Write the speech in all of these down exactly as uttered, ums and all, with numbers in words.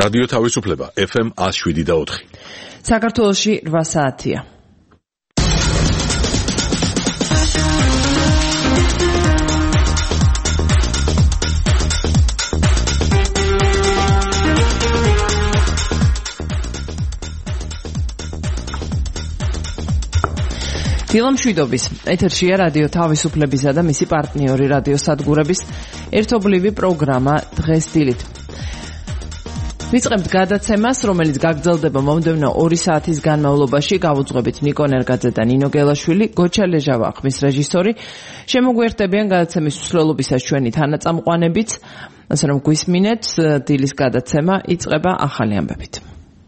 რადიო თავისუფლება ეფ ემ one oh seven და four. საქართველოში რვა საათია. დილამშვიდობის ეთერშია რადიო თავისუფლებისა და მისი პარტნიორი რადიო სადგურების ერთობლივი პროგრამა დღეს დილით. ვიწყებთ გადაცემას, რომელიც გაგრძელდება მომდევნო ორი საათის განმავლობაში. გავუძღვებით ნიკო ნერგაძე და ნინო გელაშვილი, გოჩა ლეჟავა ხმის რეჟისორი. შემოგვიერთებიან გადაცემის მსვლელობისას ჩვენი თანაწამყვანებიც, ასე რომ გვისმინეთ, დილის გადაცემა იწყება ახალი ამბებით.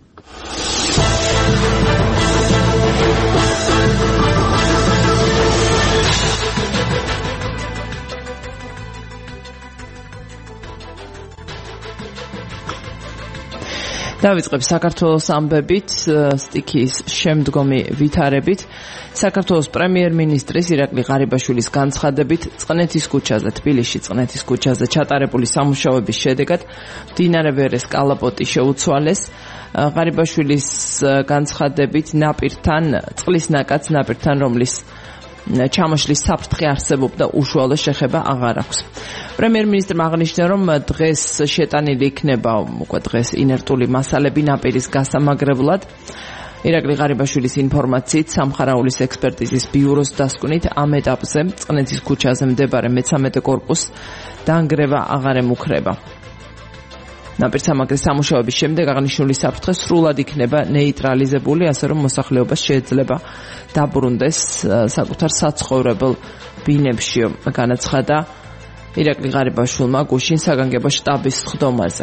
დავიწყებ საქართველოს ამბებით, სტიქიის შემდგომი ვითარებით. საქართველოს პრემიერ-მინისტრის ირაკლი ღარიბაშვილის განცხადებით, წყნეთის ქუჩაზე, თბილისში წყნეთის ქუჩაზე ჩატარებული სამუშაოების შედეგად მდინარე ვერეს კალაპოტი შეუცვალეს. ღარიბაშვილის განცხადებით, ნაპირთან, წყლის ნაკადს ნაპირთან, რომლის ჩამოშლის საფრთხე არსებობდა, უშუალო შეხება აღარ აქვს. პრემიერ-მინისტრმა აღნიშნა, რომ დღეს შეტანილი იქნება უკვე დღეს ინერტული მასალები ნაპირის გასამაგრებლად. ირაკლი ღარიბაშვილის ინფორმაციით, სამხარაულის ექსპერტიზის ბიუროს დასკვნით, ამ ეტაპზე წყნეთის ქუჩაზე მდებარე მეცამეტე კორპუსს დანგრევა აღარ ემუქრება. ნაპირსამაგრის სამუშაოების შემდეგ აღნიშნული საფრთხე სრულად იქნება ნეიტრალიზებული, ასე რომ მოსახლეობას შეიძლება დაბრუნდეს საკუთარ საცხოვრებელ ბინებში, განაცხადა ირაკლი ღარიბაშვილმა გუშინ საგანგებო შტაბის სხდომაზე.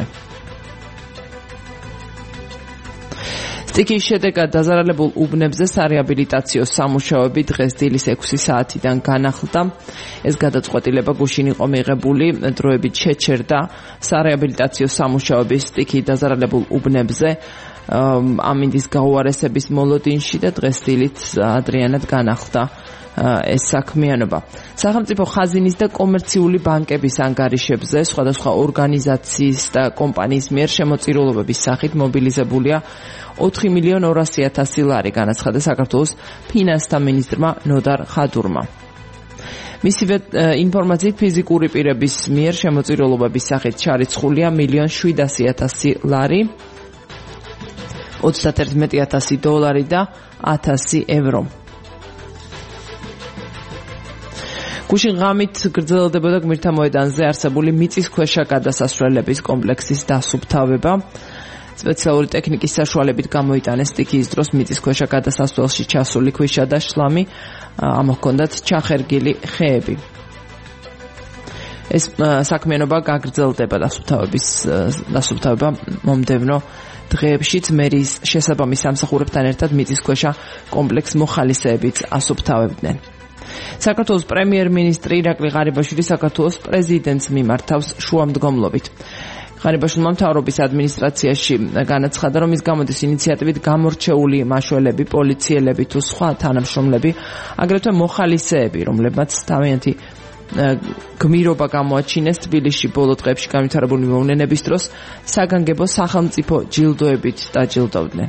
სტიქიის შედეგად დაზარალებულ უბნებზე სარეაბილიტაციო სამუშაოები დღეს დილის ექვსი საათიდან განახლდა. ეს გადაწყვეტილება გუშინ იყო მიღებული, დროებით შეჩერდა სარეაბილიტაციო სამუშაოები სტიქიის დაზარალებულ უბნებზე ამინდის გაუარესების მოლოდინში და დღეს დილით ადრიანად განახლდა ეს საქმიანობა. სახელმწიფო ხაზინის და კომერციული ბანკების ანგარიშებზე სხვადასხვა ორგანიზაციის და კომპანიის მიერ შემოწირულობების სახით მობილიზებულია ოთხი მილიონი ორასი ათასი ლარი, განაცხადა საქართველოს ფინანსთა მინისტრმა ნოდარ ხადურმა. მისივე ინფორმაციით, ფიზიკური პირების მიერ შემოწირულობების სახით ჩარიცხულია მილიონი შვიდასი ათასი ლარი, ოცდაერთი ათასი დოლარი და ათასი ევრო. გუშინ ღამით გრძელდებოდა გმირთა მოედანზე არსებული მიწისქვეშა გადასასვლელების კომპლექსის დასუფთავება. სპეციალური ტექნიკის საშუალებით გამოიტანეს სტიქიის დროს მიწისქვეშა გადასასვლელში ჩასული ქვიშა და შლამი, ამო ჰქონდათ ჩახერგილი ხეები. ეს საქმიანობა გაგრძელდება დასუფთავების დასუფთავება მომდევნო დღეებშიც მერიის შესაბამის სამსახურებთან ერთად მიწისქვეშა კომპლექს მოხალისეებიც ასუფთავებდნენ. საქართველოს პრემიერ-მინისტრი ირაკლი ღარიბაშვილი საქართველოს პრეზიდენტს მიმართავს შუამდგომლობით. ღარიბაშვილმა მთავრობის ადმინისტრაციაში განაცხადა, რომ ის გამოდის ინიციატივით გამორჩეული მაშველები, პოლიციელები თუ სხვა თანამშრომლები, აგრეთვე მოხალისეები, რომლებმაც თავიანთი გმირობა გამოაჩინეს თბილისში ბოლო დღეებში განვითარებული მოვლენების დროს, საგანგებო სახელმწიფო ჯილდოებით დაჯილდოვდნენ.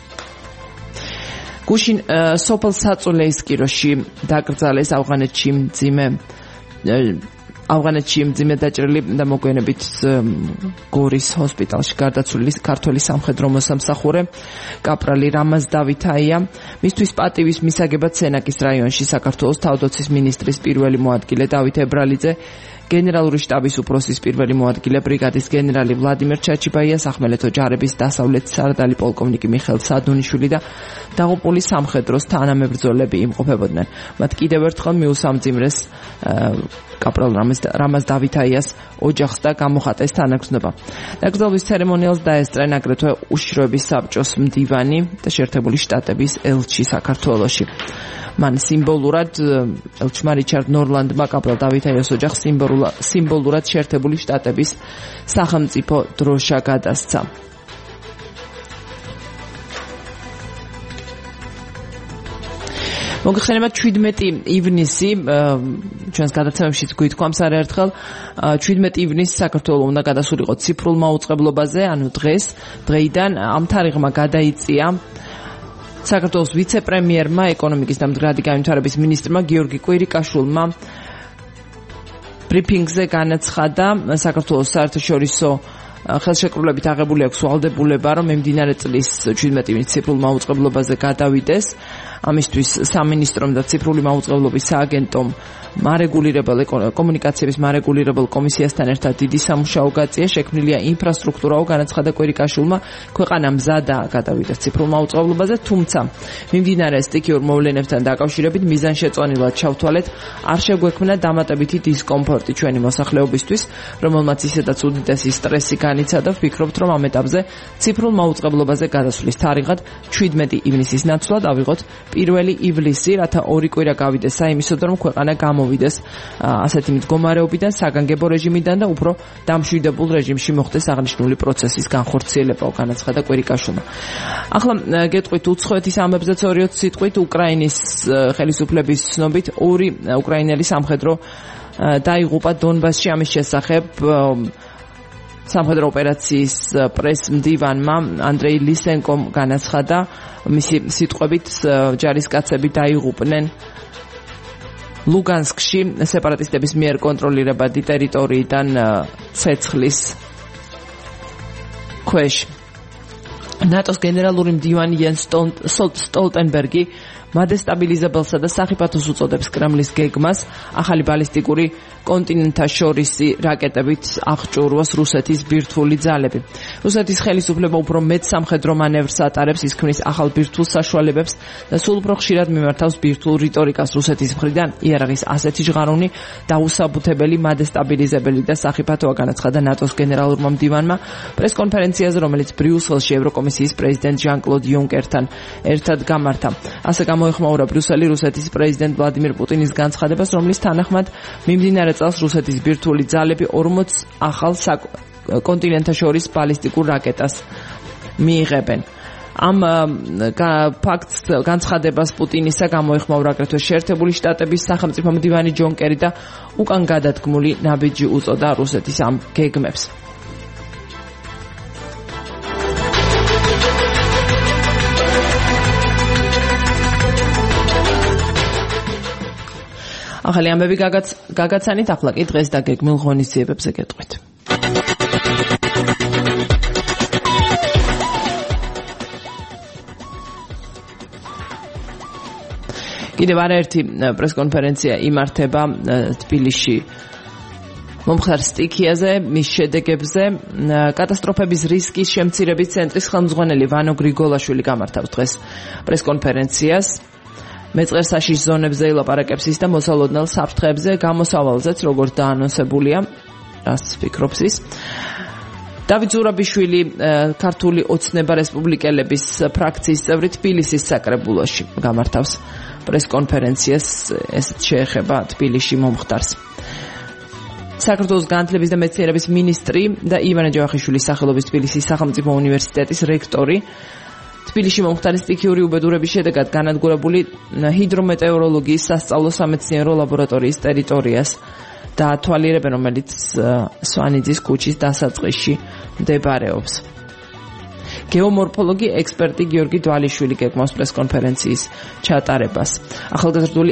გუშინ სოფელ საწულეისკიროში დაკრძალეს ავღანეთში მძიმე ავღანეთში მძიმე დაჭრილი და მოგვიანებით გორის ჰოსპიტალში გარდაცვლილი ქართველი სამხედრო მოსამსახურე კაპრალი რამაზ დავითაია. მისთვის პატივის მისაგებად სენაკის რაიონში საქართველოს თავდაცვის მინისტრის პირველი მოადგილე დავით ებრალიძე, გენერალური შტაბის უფროსის პირველი მოადგილე ბრიგადის გენერალი ვლადიმერ ჩაჩიბაია, სახმელეთო ჯარების დასავლეთ სარდალი პოლკოვნიკი მიხეილ სადუნიშვილი და დაღუპული სამხედროს თანამებრძოლები იმყოფებოდნენ. მათ კიდევ ერთხელ მიუსამძიმრეს კაპრალ რამაზ დავითაიას ოჯახს და გამოხატეს თანაგრძნობა. დაკრძალვის ცერემონიალს დაესწრენ აგრეთვე უშიშროების საბჭოს მდივანი და შეერთებული შტატების ელჩი საქართველოში. მან სიმბოლურად ელჩმა რიჩარდ ნორლანდმა კაპრალ დავითაიას ოჯახს სიმბოლურად შეერთებული შტატების სახელმწიფო დროშა გადასცა. მოგეხსენება შვიდმეტი ივნისი ჩვენს გადაცემებშიც გვითქვამს არაერთხელ შვიდმეტი ივნისს საქართველოს უნდა გადასულიყო ციფრულ მაუწყებლობაზე, ანუ დღეს დღეიდან ამ თარიღმა გადაიწია საქართველოს ვიცე-პრემიერმა, ეკონომიკის და მდგრადი განვითარების მინისტრმა გიორგი კვირიკაშვილმა ბრიფინგზე განაცხადა საქართველოს საერთაშორისო ხელშეკრულებით აღებული აქვს ვალდებულება, რომ მიმდინარე წლის შვიდმეტი ივნისს ციფრულ მაუწყებლობაზე გადავიდეს. ამისთვის სამინისტრომ და ციფრული მაუწყებლობის სააგენტომ მარეგულირებელ კომუნიკაციების მარეგულირებელ კომისიასთან ერთად დიდი სამუშაო გაწია, შექმნილია ინფრასტრუქტურაო, განაცხადა კვირიკაშვილმა, ქვეყანა მზადაა გადავიდეს ციფრულ მაუწყებლობაზე, თუმცა მიმდინარე სტიქიურ მოვლენებთან დაკავშირებით მიზანშეწონილად ჩავთვალეთ, არ შეგვექმნა დამატებითი დისკომფორტი ჩვენი მოსახლეობისთვის, რომელმაც ისედაც უდიდესი სტრესი განიცადა. ვფიქრობთ, რომ ამ ეტაპზე ციფრულ მაუწყებლობაზე გადასვლის თარიღად შვიდმეტი ივნისის ნაცვლად ავიღოთ პირველი ივლისი, რათა ორი კვირა გავიდეს საიმისოდ, რომ ქვეყანა გამოვიდეს ასეთი მდგომარეობიდან, საგანგებო რეჟიმიდან და უფრო დამშვიდებულ რეჟიმში მოხდეს აღნიშნული პროცესის განხორციელება, განაცხადა კვირიკაშვილმა. ახლა გეტყვით უცხოეთის ამბებზეც ორი სიტყვით. უკრაინის ხელისუფლების ცნობით ორი უკრაინელი სამხედრო დაიღუპა დონბასში. ამის შესახებ სამხედრო ოპერაციის პრეს-მდივანმა ანდრეი ლისენკომ განაცხადა, მისი სიტყვებით ჯარისკაცები დაიღუპნენ ლუგანსკში სეპარატისტების მიერ კონტროლირებადი ტერიტორიიდან ცეცხლის ქვეშ. ნატოს გენერალური მდივანი იენს სტოლტენბერგი მადესტაბილიზებელსა და სახიფათოს უწოდებს კრემლის გეგმას ახალი ბალისტიკური კონტინენტაშორისი რაკეტებით აღჭურვას რუსეთის ბირთვული ძალები. რუსეთის ხელისუფლება უფრო მეტ სამხედრო მანევრს ატარებს, ის ქმნის ახალ ბირთვულ საშუალებებს და სულ უფრო ხშირად მიმართავს ბირთვულ რიტორიკას. რუსეთის მხრიდან იარაღის ასეთი ჟღარუნი დაუსაბუთებელი, მადესტაბილიზებელი და სახიფათოა, განაცხადა ნატოს გენერალურმა მდივანმა პრესკონფერენციაზე, რომელიც ბრიუსელში ევროკომისიის პრეზიდენტ ჟან-კლოდ იუნკერთან ერთად გამართა. ასე მოიხმაურა ბრიუსელი რუსეთის პრეზიდენტ ვლადიმირ პუტინის განცხადებას, რომლის თანახმად მიმდინარე წელს რუსეთის ბირთვული ძალები ორმოც ახალ კონტინენტაშორის ბალისტიკურ რაკეტას მიიღებენ. ამ ფაქტს განცხადებას პუტინისა გამოიხმაურა აგრეთვე შეერთებული შტატების სახელმწიფო მდივანი ჯონ კერი და უკან გადადგმული ნაბიჯი უწოდა რუსეთის ამ გეგმებს. ახალი ამბები გაგაცანით, ახლა კი დღეს დაგეგმილ ღონისძიებებზე გეტყვით. კიდევ არაერთი პრესკონფერენცია იმართება თბილისში მომხდარ სტიქიაზე, მის შედეგებზე. კატასტროფების რისკის შემცირების ცენტრის ხელმძღვანელი ვანო გრიგოლაშვილი გამართავს დღეს პრესკონფერენციას. მეწყერსაშიშ ზონებზე ილაპარაკებს ის და მოსალოდნელ საფრთხეებზე, გამოსავალზეც, როგორც დაანონსებულია, რაც ფიქრობს ის. დავით ზურაბიშვილი, ქართული ოცნება რესპუბლიკელების ფრაქციის წევრი, თბილისის საკრებულოში გამართავს პრესკონფერენციას, ესეც შეეხება თბილისში მომხდარს. საქართველოს განათლების და მეცნიერების მინისტრი და ივანე ჯავახიშვილის სახელობის თბილისის სახელმწიფო უნივერსიტეტის რექტორი თბილისში მომხდარი სტიქიური უბედურების შედეგად განადგურებული ჰიდრომეტეოროლოგიის სასწავლო სამეცნიერო ლაბორატორიის ტერიტორიას დაათვალიერებენ, რომელიც სვანიძის ქუჩის დასაწყისში მდებარეობს. გეომორფოლოგი ექსპერტი გიორგი დვალიშვილი გეგმავს პრესკონფერენციის ჩატარებას. ახალგაზრდული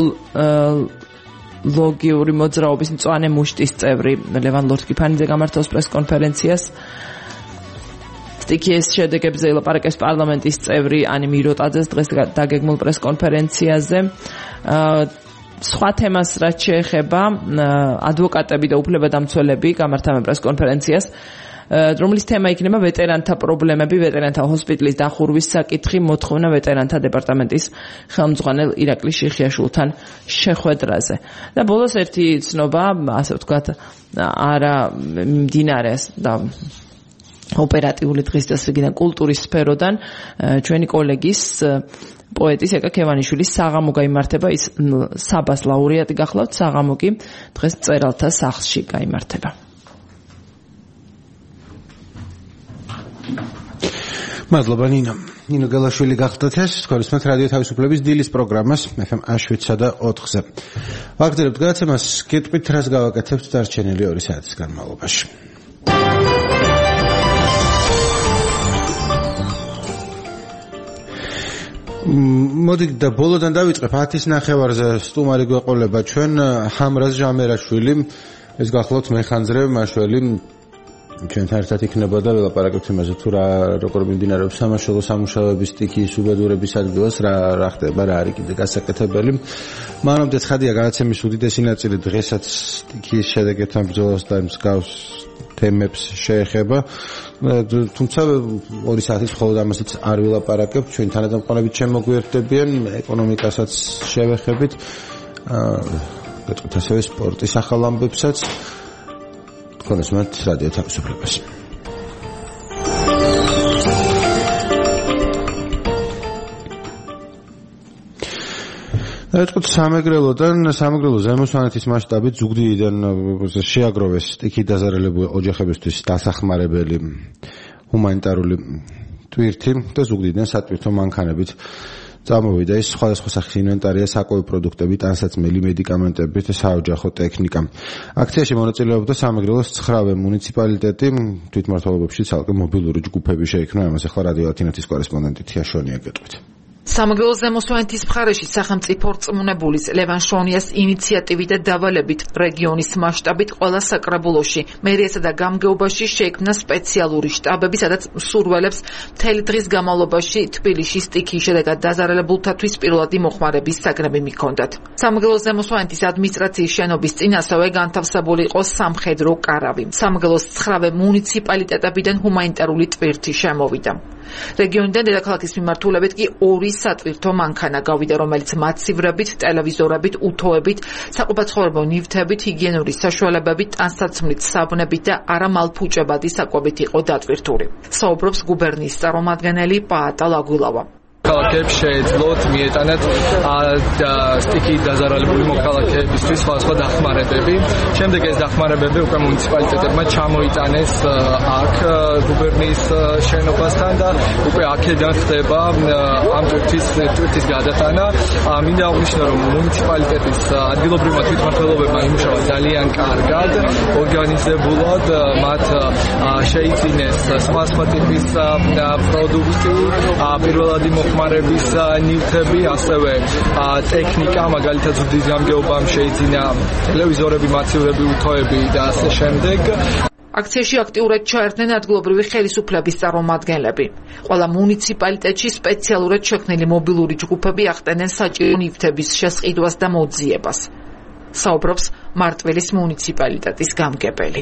ეკოლოგიური მოძრაობის მწვანე მუშტის წევრი ლევან ლორთქიფანიძე გამართავს პრესკონფერენციას. სტიქიის შედეგებზე ილაპარაკებს პარლამენტის წევრი ანი მიროტაძეს დღეს დაგეგმილ პრესკონფერენციაზე. სხვა თემას რაც შეეხება, ადვოკატები და უფლებადამცველები გამართავენ პრესკონფერენციას, რომლის თემა იქნება ვეტერანთა პრობლემები, ვეტერანთა ჰოსპიტალის დახურვის საკითხი, მოთხოვნა ვეტერანთა დეპარტამენტის ხელმძღვანელ ირაკლი შიხიაშვილთან შეხვედრაზე. და ბოლოს ერთი ცნობა, ასე ვთქვათ, არა მიმდინარე და ოპერატიული დღის დასვიგიდან კულტურის სფეროდან ჩვენი კოლეგის პოეტის ეკა ქევანიშვილის საღამო გაიმართება, ის საბას ლაურეატი გახლავთ, საღამო კი დღეს მწერალთა სახლში გაიმართება. მადლობა ნინო. ნინო გელაშვილი გახდათ ეს თქვენს რადიო თავისუფლების დილის პროგრამას ეფ ემ შვიდსა და ოთხზე. ვაგრძელებთ გადაცემას, გეტყვით რას გავაკეთებთ დარჩენილი ორი საათის განმავლობაში. მოდი და ბოლოდან დავიწყებ ათის ნახევარზე სტუმარი გვეყოლება ჩვენ ჰამრაზ ჟამერაშვილი, ეს გახლავთ მეხანძრე მაშველი. ჩვენთან ერთად იქნება და ველაპარაკებთ იმაზე თუ რა როგორ მიმდინარეობს სამაშველო სამუშაოების სტიქიის უბედურების ადგილას, რა რა ხდება, რა არის კიდე გასაკეთებელი. მანამდე ცხადია გადაცემის უდიდესი ნაწილი დღესაც სტიქიის შედეგებთან ბრძოლას და მსგავს თემებს შეეხება. თუმცა ორი საათის მხოლოდ ამასაც არ ველაპარაკებთ, ჩვენ თანადამყარებით შემოგვიერთდებიან, ეკონომიკასაც შევეხებით, გეტყვით ასევე სპორტის ახალ ამბებსაც. კონსმათ რადიო თავისუფლებას. ეთქოთ სამეგრელოდან, სამეგრელო ზემოსვანეთის მასშტაბით ზუგდიდიდან შეაგროვეს სტიქით დაზარალებული ოჯახებისთვის დასახმარებელი ჰუმანიტარული ტვირთი და ზუგდიდიდან სატვირთო მანქანებით წამოვიდა ის სხვადასხვა სახის ინვენტარია, საკვები პროდუქტები, ტანსაცმელი, მედიკამენტები და საოჯახო ტექნიკა. აქციაში მონაწილეობდა სამეგრელოს ცხრა მუნიციპალიტეტი, თვითმმართველობებში ცალკე მობილური ჯგუფები შეიქმნა. ამას ახლა რადიო ათინათის კორესპონდენტი თია შონია გეტყვით. სამეგრელოს ზემოსვანეთის მხარეში სახელმწიფო რწმუნებულის ლევან შონიას ინიციატივით და დავალებით რეგიონის მასშტაბით ყველა საკრებულოში, მერიასა და გამგეობაში შეიქმნა სპეციალური შტაბები, სადაც მსურველებს მთელი დღის განმავლობაში თბილისში სტიქიის შედეგად დაზარალებულთათვის პირველადი მოხმარების საგნები მიჰქონდათ. სამეგრელოს ზემოსვანეთის ადმინისტრაციის შენობის წინ ასევე განთავსებული იყო სამხედრო კარავი. სამეგრელოს ცხრა მუნიციპალიტეტებიდან ჰუმანიტარული ტვირთი შემოვიდა. რეგიონიდან დედაქალაქის მიმართულებით კი ორი სატვირთო მანქანა გავიდა, რომელიც მაცივრებით, ტელევიზორებით, უთოებით, საყოფაცხოვრებო ნივთებით, ჰიგიენური საშუალებებით, ტანსაცმლით, საბნებით და არამალფუჭებადი საკვებით იყო დატვირთული. საუბრობს გუბერნიის წარმომადგენელი პაატა ლაგულავა. მოქალაქეებს შეეძლოთ მიეტანათ სტიქიით დაზარალებული მოქალაქეებისთვის სხვადასხვა დახმარებები. შემდეგ ეს დახმარებები უკვე მუნიციპალიტეტებმა ჩამოიტანეს აქ გუბერნიის შენობასთან და უკვე აქედან ხდება ამ ტვირთის ტვირთის გადატანა. მინდა აღნიშნო, რომ მუნიციპალიტეტის ადგილობრივმა თვითმმართველობებმა იმუშავა ძალიან კარგად, ორგანიზებულად, მათ შეიძინეს სხვადასხვა ტიპის პროდუქტი, პირველადი მოხმარების ნივთები, ასევე ტექნიკა, მაგალითად ზუგდიდის გამგეობამ შეიძინა ტელევიზორები, მაცივრები, უთოები და ასე შემდეგ. აქციაში აქტიურად ჩაერთნენ ადგილობრივი ხელისუფლების წარმომადგენლები. ყველა მუნიციპალიტეტში სპეციალურად შექმნილი მობილური ჯგუფები ახდენენ საჭირო ნივთების შესყიდვას და მოძიებას. საუბრობს მარტვილის მუნიციპალიტეტის გამგებელი.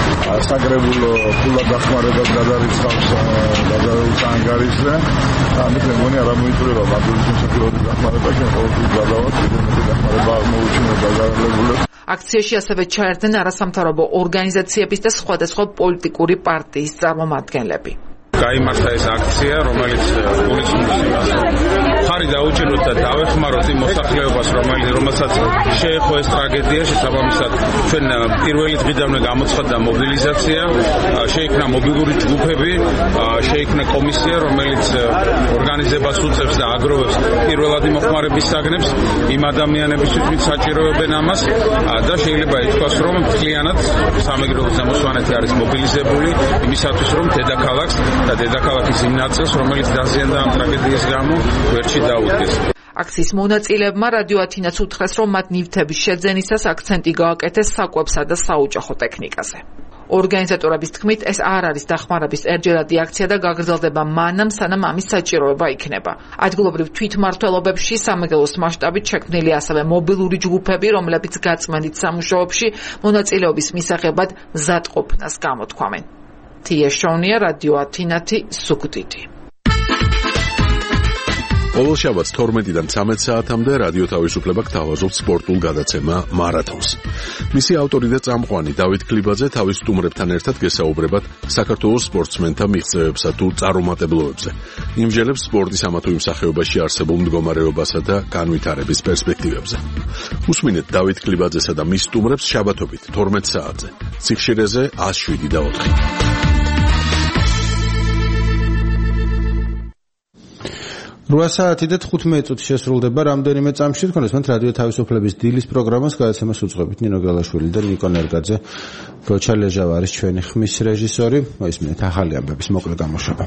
საკრებულო ფულად დახმარებას გადარიცხავს დაზარალებულთა ანგარიშზე. ამით მე მგონი არ მოიწურება მარტვილის მუნიციპალიტეტის დახმარება, ჩვენ ყოველთვის გადავართ დიდი დახმარება მოუჩინოთ დაზარალებულებს. აქციაში ასევე ჩაერთნენ არასამთავრობო ორგანიზაციების და სხვადასხვა პოლიტიკური პარტიის წარმომადგენლები. გაიმართა ეს აქცია, რომელიც გულისხმობს ხარი დაუჭიროთ და დავეხმაროთ იმ მოსახლეობას, რომელიც რომელსაც შეეხო ეს ტრაგედია, შესაბამისად ჩვენ პირველი დღიდანვე გამოცხადდა მობილიზაცია, შეიქმნა მობილური ჯგუფები, შეიქმნა კომისია, რომელიც ორგანიზებას უწევს და აგროვებს პირველადი მოხმარების საგნებს იმ ადამიანებისთვის, ვინც საჭიროებენ ამას და შეიძლება ითქვას, რომ მთლიანად სამეგრელოს ზემოსვანეთი არის მობილიზებული იმისათვის, რომ დედაქალაქს და დედაქალაქის იმ ნაწილს, რომელიც დაზიანდა ამ ტრაგედიის გამო, ვერჩი დაუდგეს. აქციის მონაწილეებმა რადიო ათინას უთხრეს, რომ მათ ნივთების შეძენისას აქცენტი გააკეთეს საკვებსა და საოჯახო ტექნიკაზე. ორგანიზატორების თქმით, ეს არ არის დახმარების ერთჯერადი აქცია და გაგრძელდება მანამ, სანამ ამის საჭიროება იქნება. ადგილობრივ თვითმმართველობებში სამეგრელოს მასშტაბით შექმნილი ასევე მობილური ჯგუფები, რომლებიც გაწმენდით სამუშაოებში მონაწილეობის მისაღებად მზადყოფნას გამოთქვამენ. თია შონია, რადიო ათინათი, ზუგდიდი. ყოველ შაბათს თორმეტიდან ცამეტ საათამდე რადიო თავისუფლება გთავაზობთ სპორტულ გადაცემა მარათონს. მისი ავტორი და წამყვანი დავით კლიბაძე თავის სტუმრებთან ერთად გესაუბრებათ საქართველოს სპორტსმენთა მიღწევებსა თუ წარუმატებლობებზე. იმჟელებს სპორტის ამა თუ იმ სახეობაში არსებულ მდგომარეობასა და განვითარების პერსპექტივებზე. უსმინეთ დავით კლიბაძესა და მის სტუმრებს შაბათობით თორმეტ საათზე. სიხშირეზე ას შვიდი და ოთხი. რვა საათი და თხუთმეტი წუთი შესრულდება რამდენიმე წამში თქონდეს მათ რადიო თავისუფლების დილის პროგრამას გადაცემას უწყობით ნინო გელაშვილი და ნიკო ნერგაძე. გოჩა ლეჟავა არის ჩვენი ხმის რეჟისორი. მოისმინეთ ახალი ამბების მოკლე გამოშვება.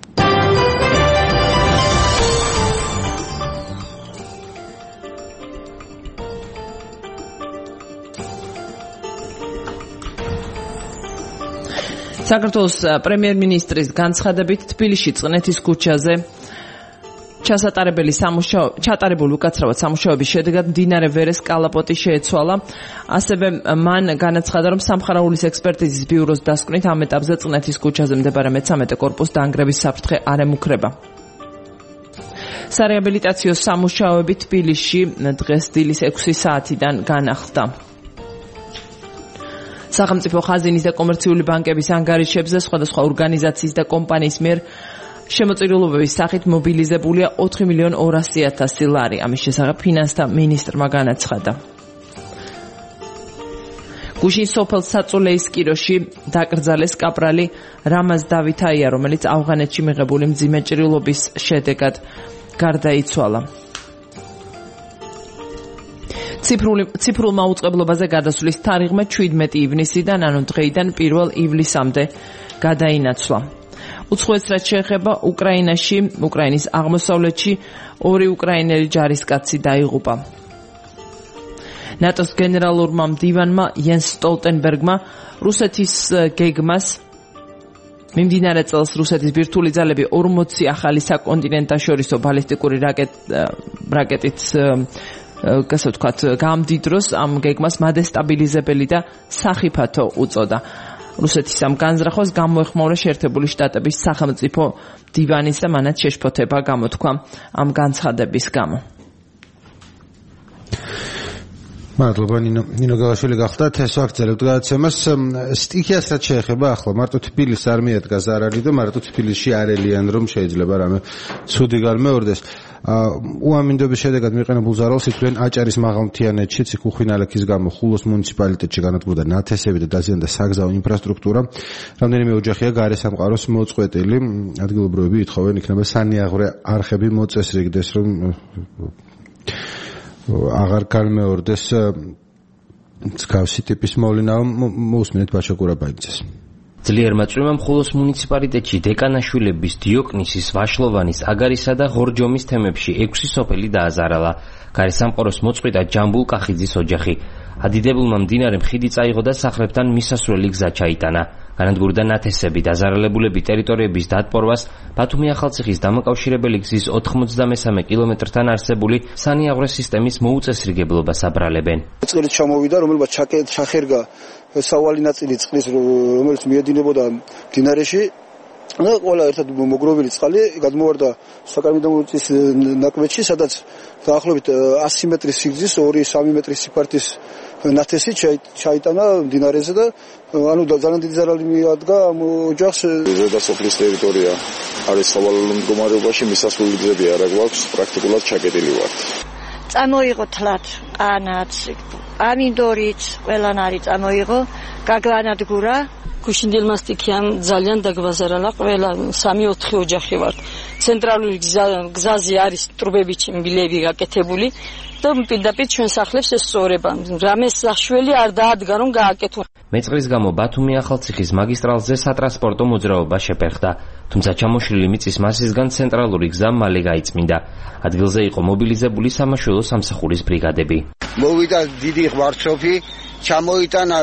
საქართველოს პრემიერ-მინისტრის განცხადებით თბილისში წყნეთის ქუჩაზე ჩასატარებელი სამუშაო ჩატარებული უკაცრავად სამუშაოების შედეგად მდინარე ვერეს კალაპოტი შეეცვალა. ასევე მან განაცხადა, რომ სამხარაულის ექსპერტიზის ბიუროს დასკვნით ამ ეტაპზე წყნეთის ქუჩაზე მდებარე მეცამეტე კორპუს დაანგრევის საფრთხე არ ემუქრება. სარეაბილიტაციო სამუშაოები თბილისში დღეს დილის ექვსი საათიდან განახლდა. სახელმწიფო ხაზინის და კომერციული ბანკების ანგარიშებზე სხვადასხვა ორგანიზაციის და კომპანიის მიერ შემოწირულობების სახით მობილიზებულია ოთხი მილიონი ორასი ათასი ლარი. ამის შესახებ ფინანსთა მინისტრმა განაცხადა. გუშინ სოფელ საწულეის კიროში დაკრძალეს კაპრალი რამაზ დავითაია, რომელიც ავღანეთში მიღებული მძიმე ჭრილობის შედეგად გარდაიცვალა. ციფრული ციფრულ მაუწყებლობაზე გადასვლის თარიღმა შვიდმეტი ივნისიდან, ანუ დღეიდან პირველ ივლისამდე გადაინაცვლა. უცხოეთს რაც შეეხება უკრაინაში, უკრაინის აღმოსავლეთში ორი უკრაინელი ჯარისკაცი დაიღუპა. ნატოს გენერალურმა მდივანმა იენს სტოლტენბერგმა რუსეთის გეგმას მიმდინარე წელს რუსეთის ბირთვული ძალები ორმოცი ახალი საკონტინენტაშორისო ბალისტიკური რაკეტ რაკეტით ასე ვთქვათ, გამდიდროს ამ გეგმას მადესტაბილიზებელი და სახიფათო უწოდა. რუსეთის ამ განზრახვას გამოეხმაურა შეერთებული შტატების სახელმწიფო დივანის და მანაც შეშფოთება გამოთქვა ამ განცხადების გამო. მადლობა ნინო ნინო გელაშვილი გახდათ. ეს ვაგრძელებთ გადაცემას. სტიქიას რაც შეეხება ახლა მარტო თბილისს არ მიადგა ზარალი და მარტო თბილისში არ ელიან რომ შეიძლება რამე ცუდი გამეორდეს. უამინდობის შედეგად მიყენებულ ზარალს ითვლიან აჭარის მაღალმთიანეთში, ციხუხინალექის გამო ხულოს მუნიციპალიტეტში განადგურდა ნათესები და დაზიანდა საგზაო ინფრასტრუქტურა. რამდენიმე ოჯახია გარესამყაროს მოწყვეტილი. ადგილობრივები ითხოვენ იქნება სანიაღვრე არხები მოწესრიგდეს, რომ აღარ განმეორდეს მსგავსი ტიპის მოვლინა. მოусმინეთ ბაშა კურაბაიძეს. ძლიერმა წვიმამ ხულოს მუნიციპალიტეტში დეკანაშვილების, დიოკნისის, ვაშლოვანის, აგარისა და ღორჯომის თემებში ექვსი სოფელი დააზარალა. გარესამყაროს მოწყვიტა ჯამბულ კახიძის ოჯახი. ადიდებულმა მდინარემ ხიდი წაიღო და სახლებთან მისასვლელი გზა ჩაიტანა. განადგურდა ნათესები, დაზარალებულები ტერიტორიების დატბორვას ბათუმი ახალციხის დამაკავშირებელი გზის ოთხმოცდამესამე კილომეტრთან არსებული სანიაღვრე სისტემის მოუწესრიგებლობას აბრალებენ. წყლით ჩამოვიდა, რომელმაც ჩახერგა სავალი ნაწილი წყლის, რომელიც მიედინებოდა მდინარეში. და ყველა ერთად მოგროვილი წყალი გადმოვარდა საკარმიდამოწის ნაკვეთში, სადაც დაახლოებით ასი მეტრის სიგრძის, ორი სამი მეტრის სიფართის ნათესი ჩაიტანა მდინარეზე და ანუ ძალიან დიდი ზარალი მიადგა ამ ოჯახს. ზედა სოფლის ტერიტორია არის სავალალო მდგომარეობაში, მისასვლელი გზები არ აქვს, პრაქტიკულად ჩაკეტილი ვართ. წამოიღო თლად, ყანაც, ამინდორიც, ყველან არის წამოიღო, გაგანადგურა. გუშინდილმა სტიქიამ ძალიან დაგვაზარალა, ყველა სამი ოთხი ოჯახი ვართ. ცენტრალური გზაზე არის ტრუბებით მილები გაკეთებული და პირდაპირ ჩვენ სახლებს ესწორება. რამეს საშველი არ დაადგა რომ გააკეთო. მეწყრის გამო ბათუმი ახალციხის მაგისტრალზე სატრანსპორტო მოძრაობა შეფერხდა, თუმცა ჩამოშლილი მიწის მასისგან ცენტრალური გზა მალე გაიწმინდა. ადგილზე იყო მობილიზებული სამაშველო სამსახურის ბრიგადები. მოვიდა დიდი ღვარცოფი, ჩამოიტანა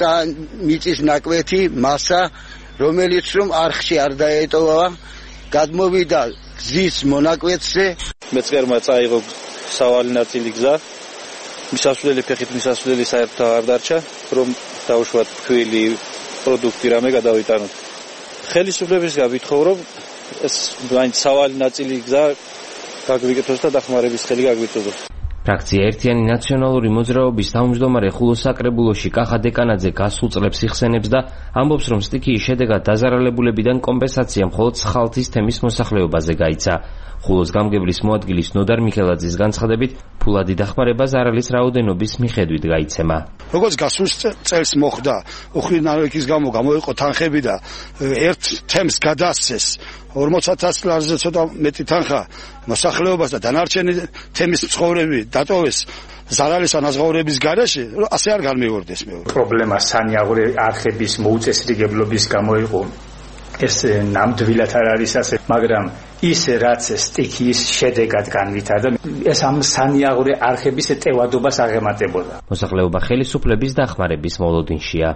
მიწის ნაკვეთი მასა, რომელიც რომ არხში არ დაეტოვა, გადმოვიდა გზის მონაკვეთზე. მეწყერმა წაიღო სავალი ნაწილი გზა, მისასვლელი ფეხით მისასვლელი საერთოდ არ დარჩა, რომ დაუშვათ ფქვილი პროდუქტი რამე გადავიტანოთ. ხელისუფლებისგან ვითხოვ, რომ ეს მაინც სავალი ნაწილი გზა გაგვიკეთოს და დახმარების ხელი გაგვიწოდოს. ფრაქცია ერთიანი ნაციონალური მოძრაობის თავმჯდომარე ხულოს საკრებულოში კახა დეკანაძე გასულ წლებს იხსენებს და ამბობს, რომ სტიქიის შედეგად დაზარალებულებიდან კომპენსაცია მხოლოდ სხალთის თემის მოსახლეობაზე გაიცა. ხულოს გამგებლის მოადგილის ნოდარ მიქელაძის განცხადებით, ფულადი დახმარება ზარალის რაოდენობის მიხედვით გაიცემა. როგორც გასულ წელს მოხდა, უხრინალექის გამო გამოიყო თანხები და ერთ თემს გადასცეს ორმოცი ათასი ლარზე ცოტა მეტი თანხა მოსახლეობას და დანარჩენი თემის ცხოვრები დატოვეს ზარალის ანაზღაურების გარეშე, ასე არ განმეორდეს მეორე. პრობლემა სანიაღური არხების მოუწესრიგებლობის გამო იყო. ეს ნამდვილად არ არის ასე, მაგრამ ის რაც სტიქიის შედეგად განვითარდა, ეს ამ სანიაღური არხების ტევადობას აღემატებოდა. მოსახლეობა ხელისუფლების დახმარების მოლოდინშია.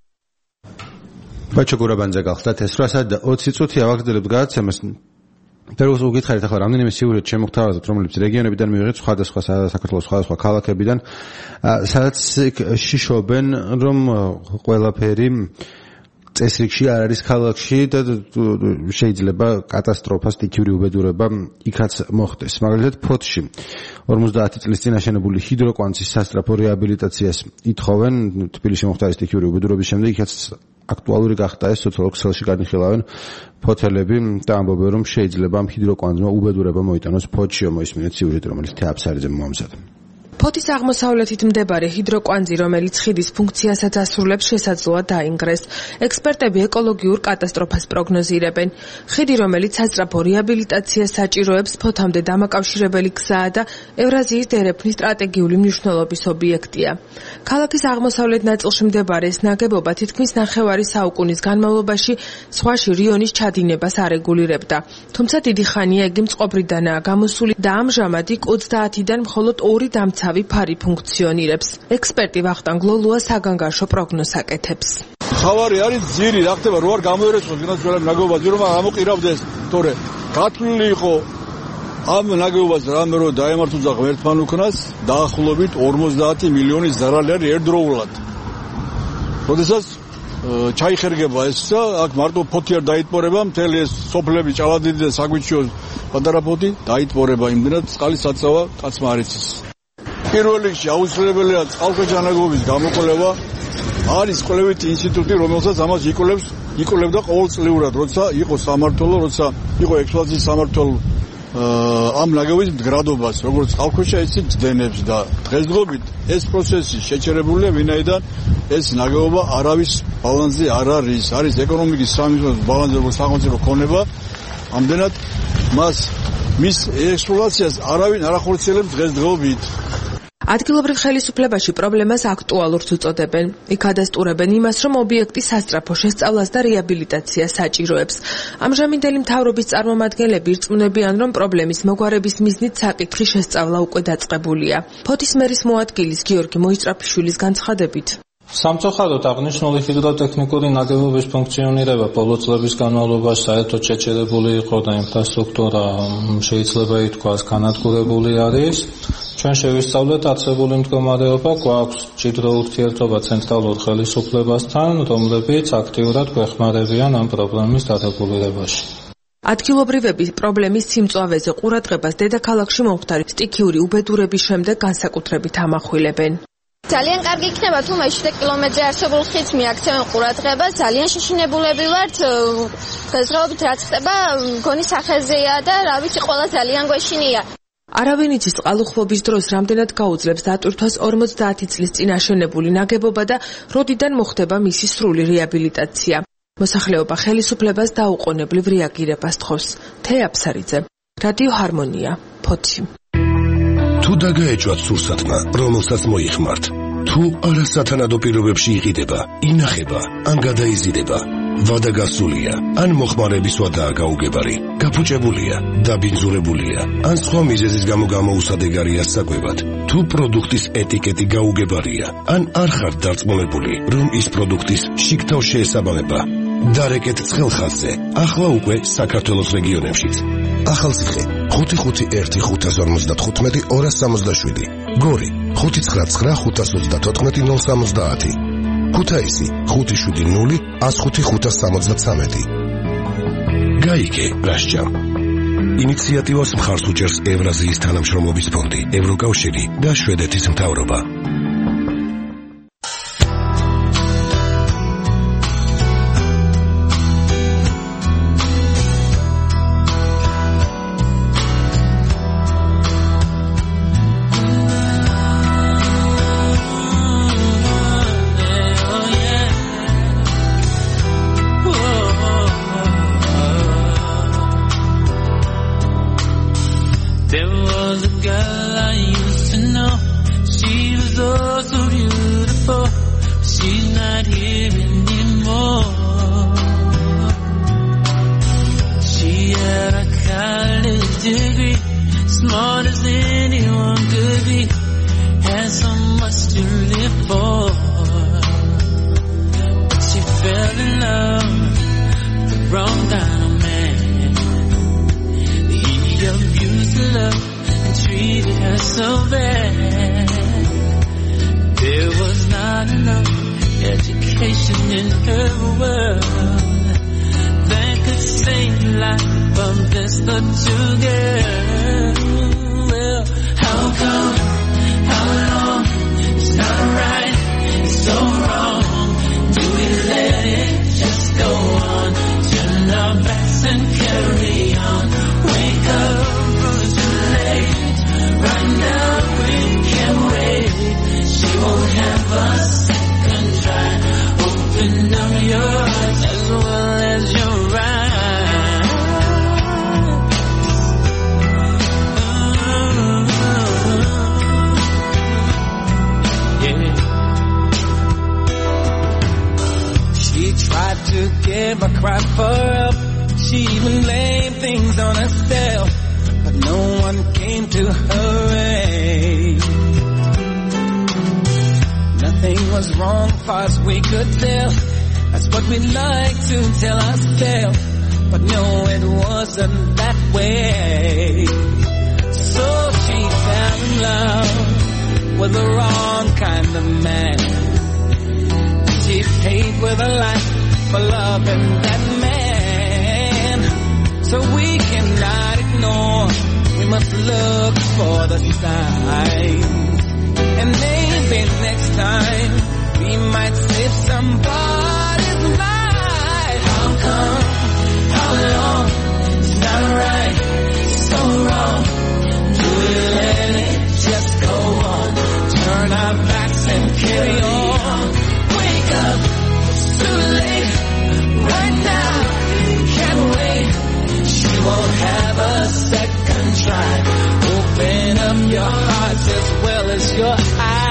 ბაჩო გურაბანძე გახდათ ეს რასად ოცი წუთი ავაგდებთ გადაცემას. პერუს უგითხარით ახლა რამდენიმე სიუჟეტ შემოგთავაზოთ, რომლებიც რეგიონებიდან მივიღეთ სხვადასხვა საქართველოს სხვადასხვა ქალაქებიდან, სადაც შიშობენ, რომ ყველაფერი წესრიგში არ არის ქალაქში და შეიძლება კატასტროფა, სტიქიური უბედურება იქაც მოხდეს. მაგალითად, ფოთში ორმოცდაათი წლის წინ აშენებული ჰიდროკვანძის სასწრაფო რეაბილიტაციას ითხოვენ. თბილისში მოხდა სტიქიური უბედურების შემდეგ, იქაც აქტუალური გახდა ეს სოციალურ ქსელში განიხილავენ ფოთელები და ამბობენ, რომ შეიძლება ამ ჰიდროკვანძმა უბედურება მოიტანოს ფოთში. მოისმინეთ სიუჟეტი, რომელიც თეაფსარიძემ მოამზადა. ფოთის აღმოსავლეთით მდებარე ჰიდროკვანძი, რომელიც ხიდის ფუნქციასაც ასრულებს, შესაძლოა დაინგრეს. ექსპერტები ეკოლოგიურ კატასტროფას პროგნოზირებენ. ხიდი, რომელიც სასწრაფო რეაბილიტაციას საჭიროებს, ფოთამდე დამაკავშირებელი გზაა და ევრაზიის დერეფნის სტრატეგიული მნიშვნელობის ობიექტია. ქალაქის აღმოსავლეთ ნაწილში მდებარე ეს ნაგებობა თითქმის ნახევარი საუკუნის განმავლობაში ზღვაში რიონის ჩადინებას არეგულირებდა. თუმცა დიდი ხანია იგი მწყობრიდანაა გამოსული და ამჟამად იქ ოცდაათიდან მხოლოდ ორი დამცავი ფარი ფუნქციონირებს. ექსპერტი ვახტანგ ლოლუა საგანგაშო პროგნოზს აკეთებს. ხავარი არის ძირი, რა ხდება, რო არ გამოერეცხოს გინდა ძველად ნაგებობაზე, რომ ამოყირავდეს, თორე გათვლილი იყო ამ ნაგებობას რამე რო დაემართულა ღმერთთან უკნას, დაახლოებით ორმოცდაათი მილიონი ზარალი არის ერთდროულად. როდესაც ჩაიხერგება ეს და აქ მარტო ფოთი არ დაიტბორება, მთელი ეს სოფლები ჭალადიდი და საგვიჩიო პატარა ფოთი დაიტბორება იმდენად წყალი საწავა კაცმა არ იცის. პირველ რიგში აუცილებელია წყალქვეშანაგობის გამოკვლევა. არის კვლევითი ინსტიტუტი, რომელსაც ამას იკვლევს, იკვლევდა ყოველწლიურად, როცა იყო სამმართველო, როცა იყო ექსპლუატაციის სამმართველო ამ ნაგებობის მდგრადობას, როგორც წყალქვეშა, ისე ძდენებს და დღესდღეობით ეს პროცესი შეჩერებულია, ვინაიდან ეს ნაგებობა არავის ბალანსზე არ არის, არის ეკონომიკის სამინისტროს ბალანსზე, როგორც სახელმწიფო ქონება, ამდენად მას მის ექსპლუატაციას არავინ არ ახორციელებს დღესდღეობით. ადგილობრივ ხელისუფლებაში პრობლემას აქტუალურს უწოდებენ. იქ ადასტურებენ იმას, რომ ობიექტი სასწრაფო შესწავლას და რეაბილიტაციას საჭიროებს. ამჟამინდელი მთავრობის წარმომადგენლები ირწმუნებიან, რომ პრობლემის მოგვარების მიზნით საკითხის შესწავლა უკვე დაწყებულია. ფოთის მერის მოადგილის გიორგი მოისწრაფიშვილის განცხადებით. სამწუხაროდ აღნიშნული ჰიდროტექნიკური ნაგებობის ფუნქციონირება ბოლო წლების განმავლობაში საერთოდ შეჩერებული იყო და ინფრასტრუქტურა შეიძლება ითქვას განადგურებული არის. ჩვენ შევისწავლეთ არსებული მდგომარეობა, გვაქვს მჭიდრო ურთიერთობა ცენტრალურ ხელისუფლებასთან, რომლებიც აქტიურად გვეხმარებიან ამ პრობლემის დარეგულირებაში. ადგილობრივები პრობლემის სიმწვავეზე ყურადღებას დედაქალაქში მომხდარი სტიქიური უბედურების შემდეგ განსაკუთრებით ამახვილებენ. ძალიან კარგი იქნება თუ მეშვიდე კილომეტრზე არსებულ ხიდს მიაქცევენ ყურადღებას, ძალიან შეშინებულები ვართ. დღესდღეობით რაც ხდება, მგონი სახეზეა და რა ვიცი, ყველა ძალიან გვეშინია. არავინ იცის წყალუხვობის დროს რამდენად გაუძლებს დატვირთვას ორმოცდაათი წლის წინ აშენებული ნაგებობა და როდიდან მოხდება მისი სრული რეაბილიტაცია. მოსახლეობა ხელისუფლებას დაუყოვნებლივ რეაგირებას თხოვს. თეაფსარიძე, რადიო ჰარმონია, ფოთი. თუ დაგაეჭვათ სურსათმა, რომელსაც მოიხმართ, თუ არასათანადო პირობებში იყიდება, ინახება, ან გადაიზიდება, ვადა გასულია, ან მოხმარების ვადაა გაუგებარი, გაფუჭებულია, დაბინძურებულია, ან სხვა მიზეზის გამო გამოუსადეგარია საკვებად, თუ პროდუქტის ეტიკეტი გაუგებარია, ან არ ხართ დარწმუნებული, რომ ის პროდუქტის შიგთავ შეესაბამება, დარეკეთ ცხელხაზზე, ახლა უკვე საქართველოს რეგიონებშიც. ახალციხე ხუთი ხუთი ერთი ხუთას ორმოცდათხუთმეტი ორას სამოცდაშვიდი, გორი ხუთი ცხრა ცხრა ხუთას ოცდათოთხმეტი ნულ სამოცდაათი, ქუთაისი ხუთი შვიდი ნული ას ხუთი ხუთას სამოცდაცამეტი. გაიგე გასჯამ. ინიციატივას მხარს უჭერს ევრაზიის თანამშრომლობის ფონდი, ევროკავშირი და შვედეთის მთავრობა. not here anymore. She had a college degree, smart as anyone could be, had so much to live for. But she fell in love with the wrong kind of man. He abused her love and treated her so bad. There was not enough education in her world that could save the life of this little girl. Well, how come, how long, it's not right, it's so wrong. Do we let it just go on? Turn our backs and carry on. Wake up, it's too late. Right now we can't wait. She won't have a second try. Open up your eyes as well as your eyes. Yeah. She tried to give a cry for help. She even laid things on herself, but no one came to her aid. Nothing was wrong far as we could tell. That's what we like to tell ourselves. But no, it wasn't that way. So she fell in love with the wrong kind of man. She paid with her life for loving that man. So we cannot ignore, we must look for the signs. And maybe next time we might save somebody's life. How come? How long? It's not right. It's so wrong. Do we let it just go on? Turn our backs and carry on. Wake up. It's too late. Right now. Can't wait. She won't have a second try. Open up your hearts as well as your eyes.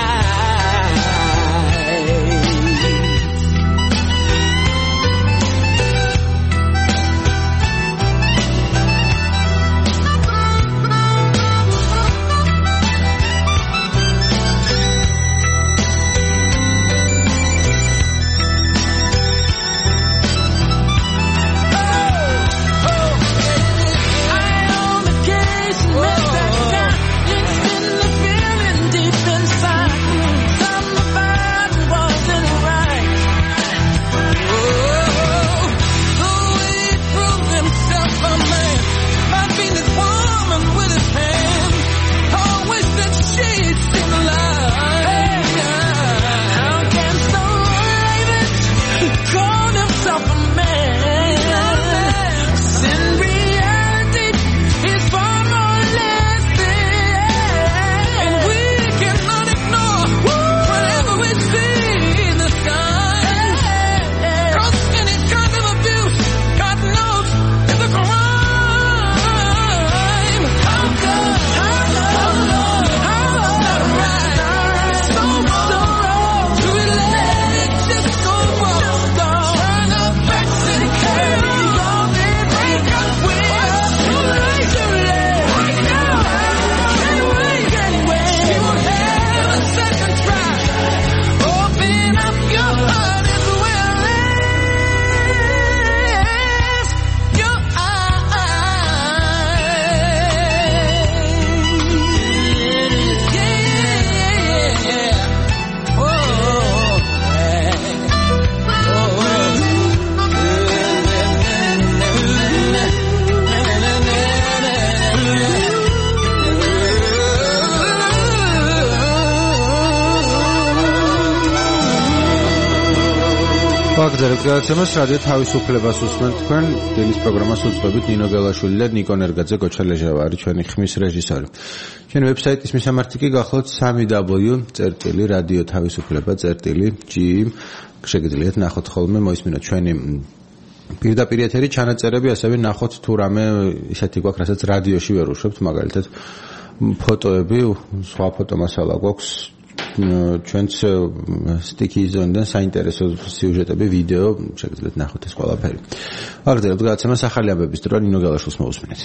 ვაგზავნებთ გადაცემას რადიო თავისუფლებას უსმენთ თქვენ დილის პროგრამას უძღვებით ნინო გელაშვილი და ნიკო ნერგაძე გოჩა ლეჟავა არის ჩვენი ხმის რეჟისორი. ჩვენი ვებსაიტის მისამართი კი გახლავთ სამი დაბლიუ წერტილი რადიო თავისუფლება წერტილი ჯი შეგიძლიათ ნახოთ ხოლმე მოისმინოთ ჩვენი პირდაპირ ეთერი ჩანაწერები ასევე ნახოთ თუ რამე ისეთი გვაქვს რასაც რადიოში ვერ უშვებთ მაგალითად ფოტოები სხვა ფოტო მასალა გვაქვს ჩვენც სტიქის ზონიდან საინტერესო სიუჟეტები, ვიდეო შეგიძლიათ ნახოთ ეს ყველაფერი. აგრძელებთ გადაცემას ახალი ამბების დრო ნინო გალაშვილს მოусმინეთ.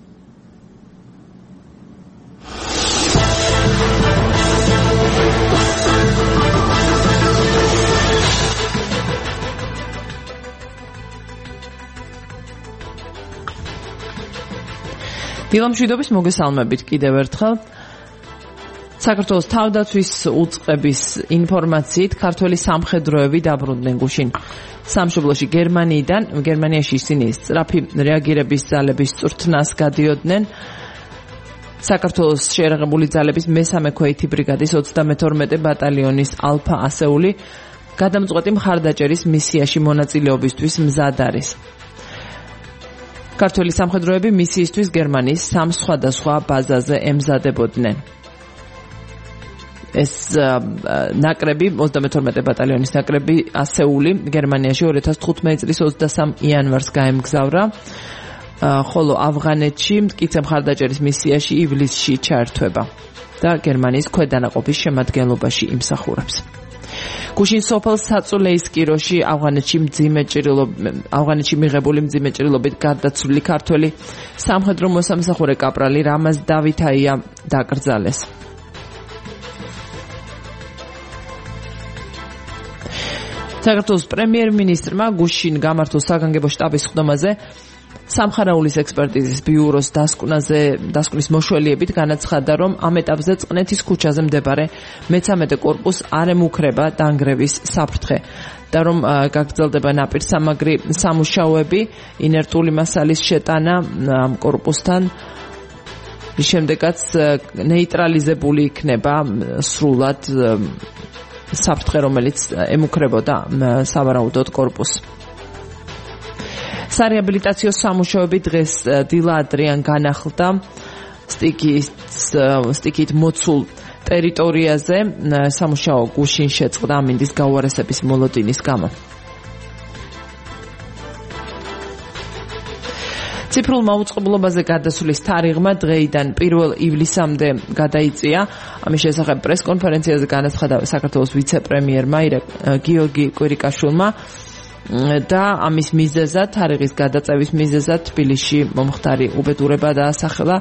დილამშვიდობის მოგესალმებით კიდევ ერთხელ. საქართველოს თავდაცვის უწყების ინფორმაციით ქართველი სამხედროები დაბრუნდნენ გუშინ სამშობლოში გერმანიიდან. გერმანიაში ისინი სწრაფი რეაგირების ძალების წვრთნას გადიოდნენ. საქართველოს შეიარაღებული ძალების მესამე ქვეითი ბრიგადის ოცდამეთორმეტე ბატალიონის ალფა ასეული გადამწყვეტი მხარდაჭერის მისიაში მონაწილეობისთვის მზად არის. ქართველი სამხედროები მისიისთვის გერმანიის სამ სხვადასხვა ბაზაზე ემზადებოდნენ. ეს ნაკრები ოცდამეთორმეტე ბატალიონის ნაკრები ასეული გერმანიაში ორი ათას თხუთმეტი წლის ოცდასამ იანვარს გაემგზავრა, ხოლო ავღანეთში მტკიცე მხარდაჭერის მისიაში ივლისში ჩაერთვება და გერმანიის ქვედანაყოფის შემადგენლობაში იმსახურებს. გუშინ სოფელ საწულეის კიროში ავღანეთში მძიმე ჭრილობით ავღანეთში მიღებული მძიმე ჭრილობით გარდაცვლილი ქართველი სამხედრო მოსამსახურე კაპრალი რამაზ დავითაია დაკრძალეს. საქართველოს პრემიერ-მინისტრმა გუშინ გამართულ საგანგებო შტაბის ხდომაზე სამხარაულის ექსპერტიზის ბიუროს დასკვნაზე დასკვნის მოშველიებით განაცხადა, რომ ამ ეტაპზე წყნეთის ქუჩაზე მდებარე მეცამეტე კორპუსს არ ემუქრება დანგრევის საფრთხე და რომ გაგრძელდება ნაპირსამაგრი სამუშაოები, ინერტული მასალის შეტანა ამ კორპუსთან, შემდეგაც ნეიტრალიზებული იქნება სრულად საფრთხე, რომელიც ემუქრებოდა სავარაუდოდ კორპუსს. სარეაბილიტაციო სამუშაოები დღეს დილადრიან განახლდა სტიქის სტიქით მოცულ ტერიტორიაზე. სამუშაო გუშინ შეწყდა ამინდის გაუარესების მოლოდინის გამო. ციფრულ მაუწყებლობაზე გადასვლის თარიღმა დღეიდან პირველ ივლისამდე გადაიწია. ამის შესახებ პრესკონფერენციაზე განაცხადა საქართველოს ვიცე-პრემიერმა გიორგი კვირიკაშვილმა და ამის მიზეზად, თარიღის გადაწევის მიზეზად თბილისში მომხდარი უბედურება დაასახელა.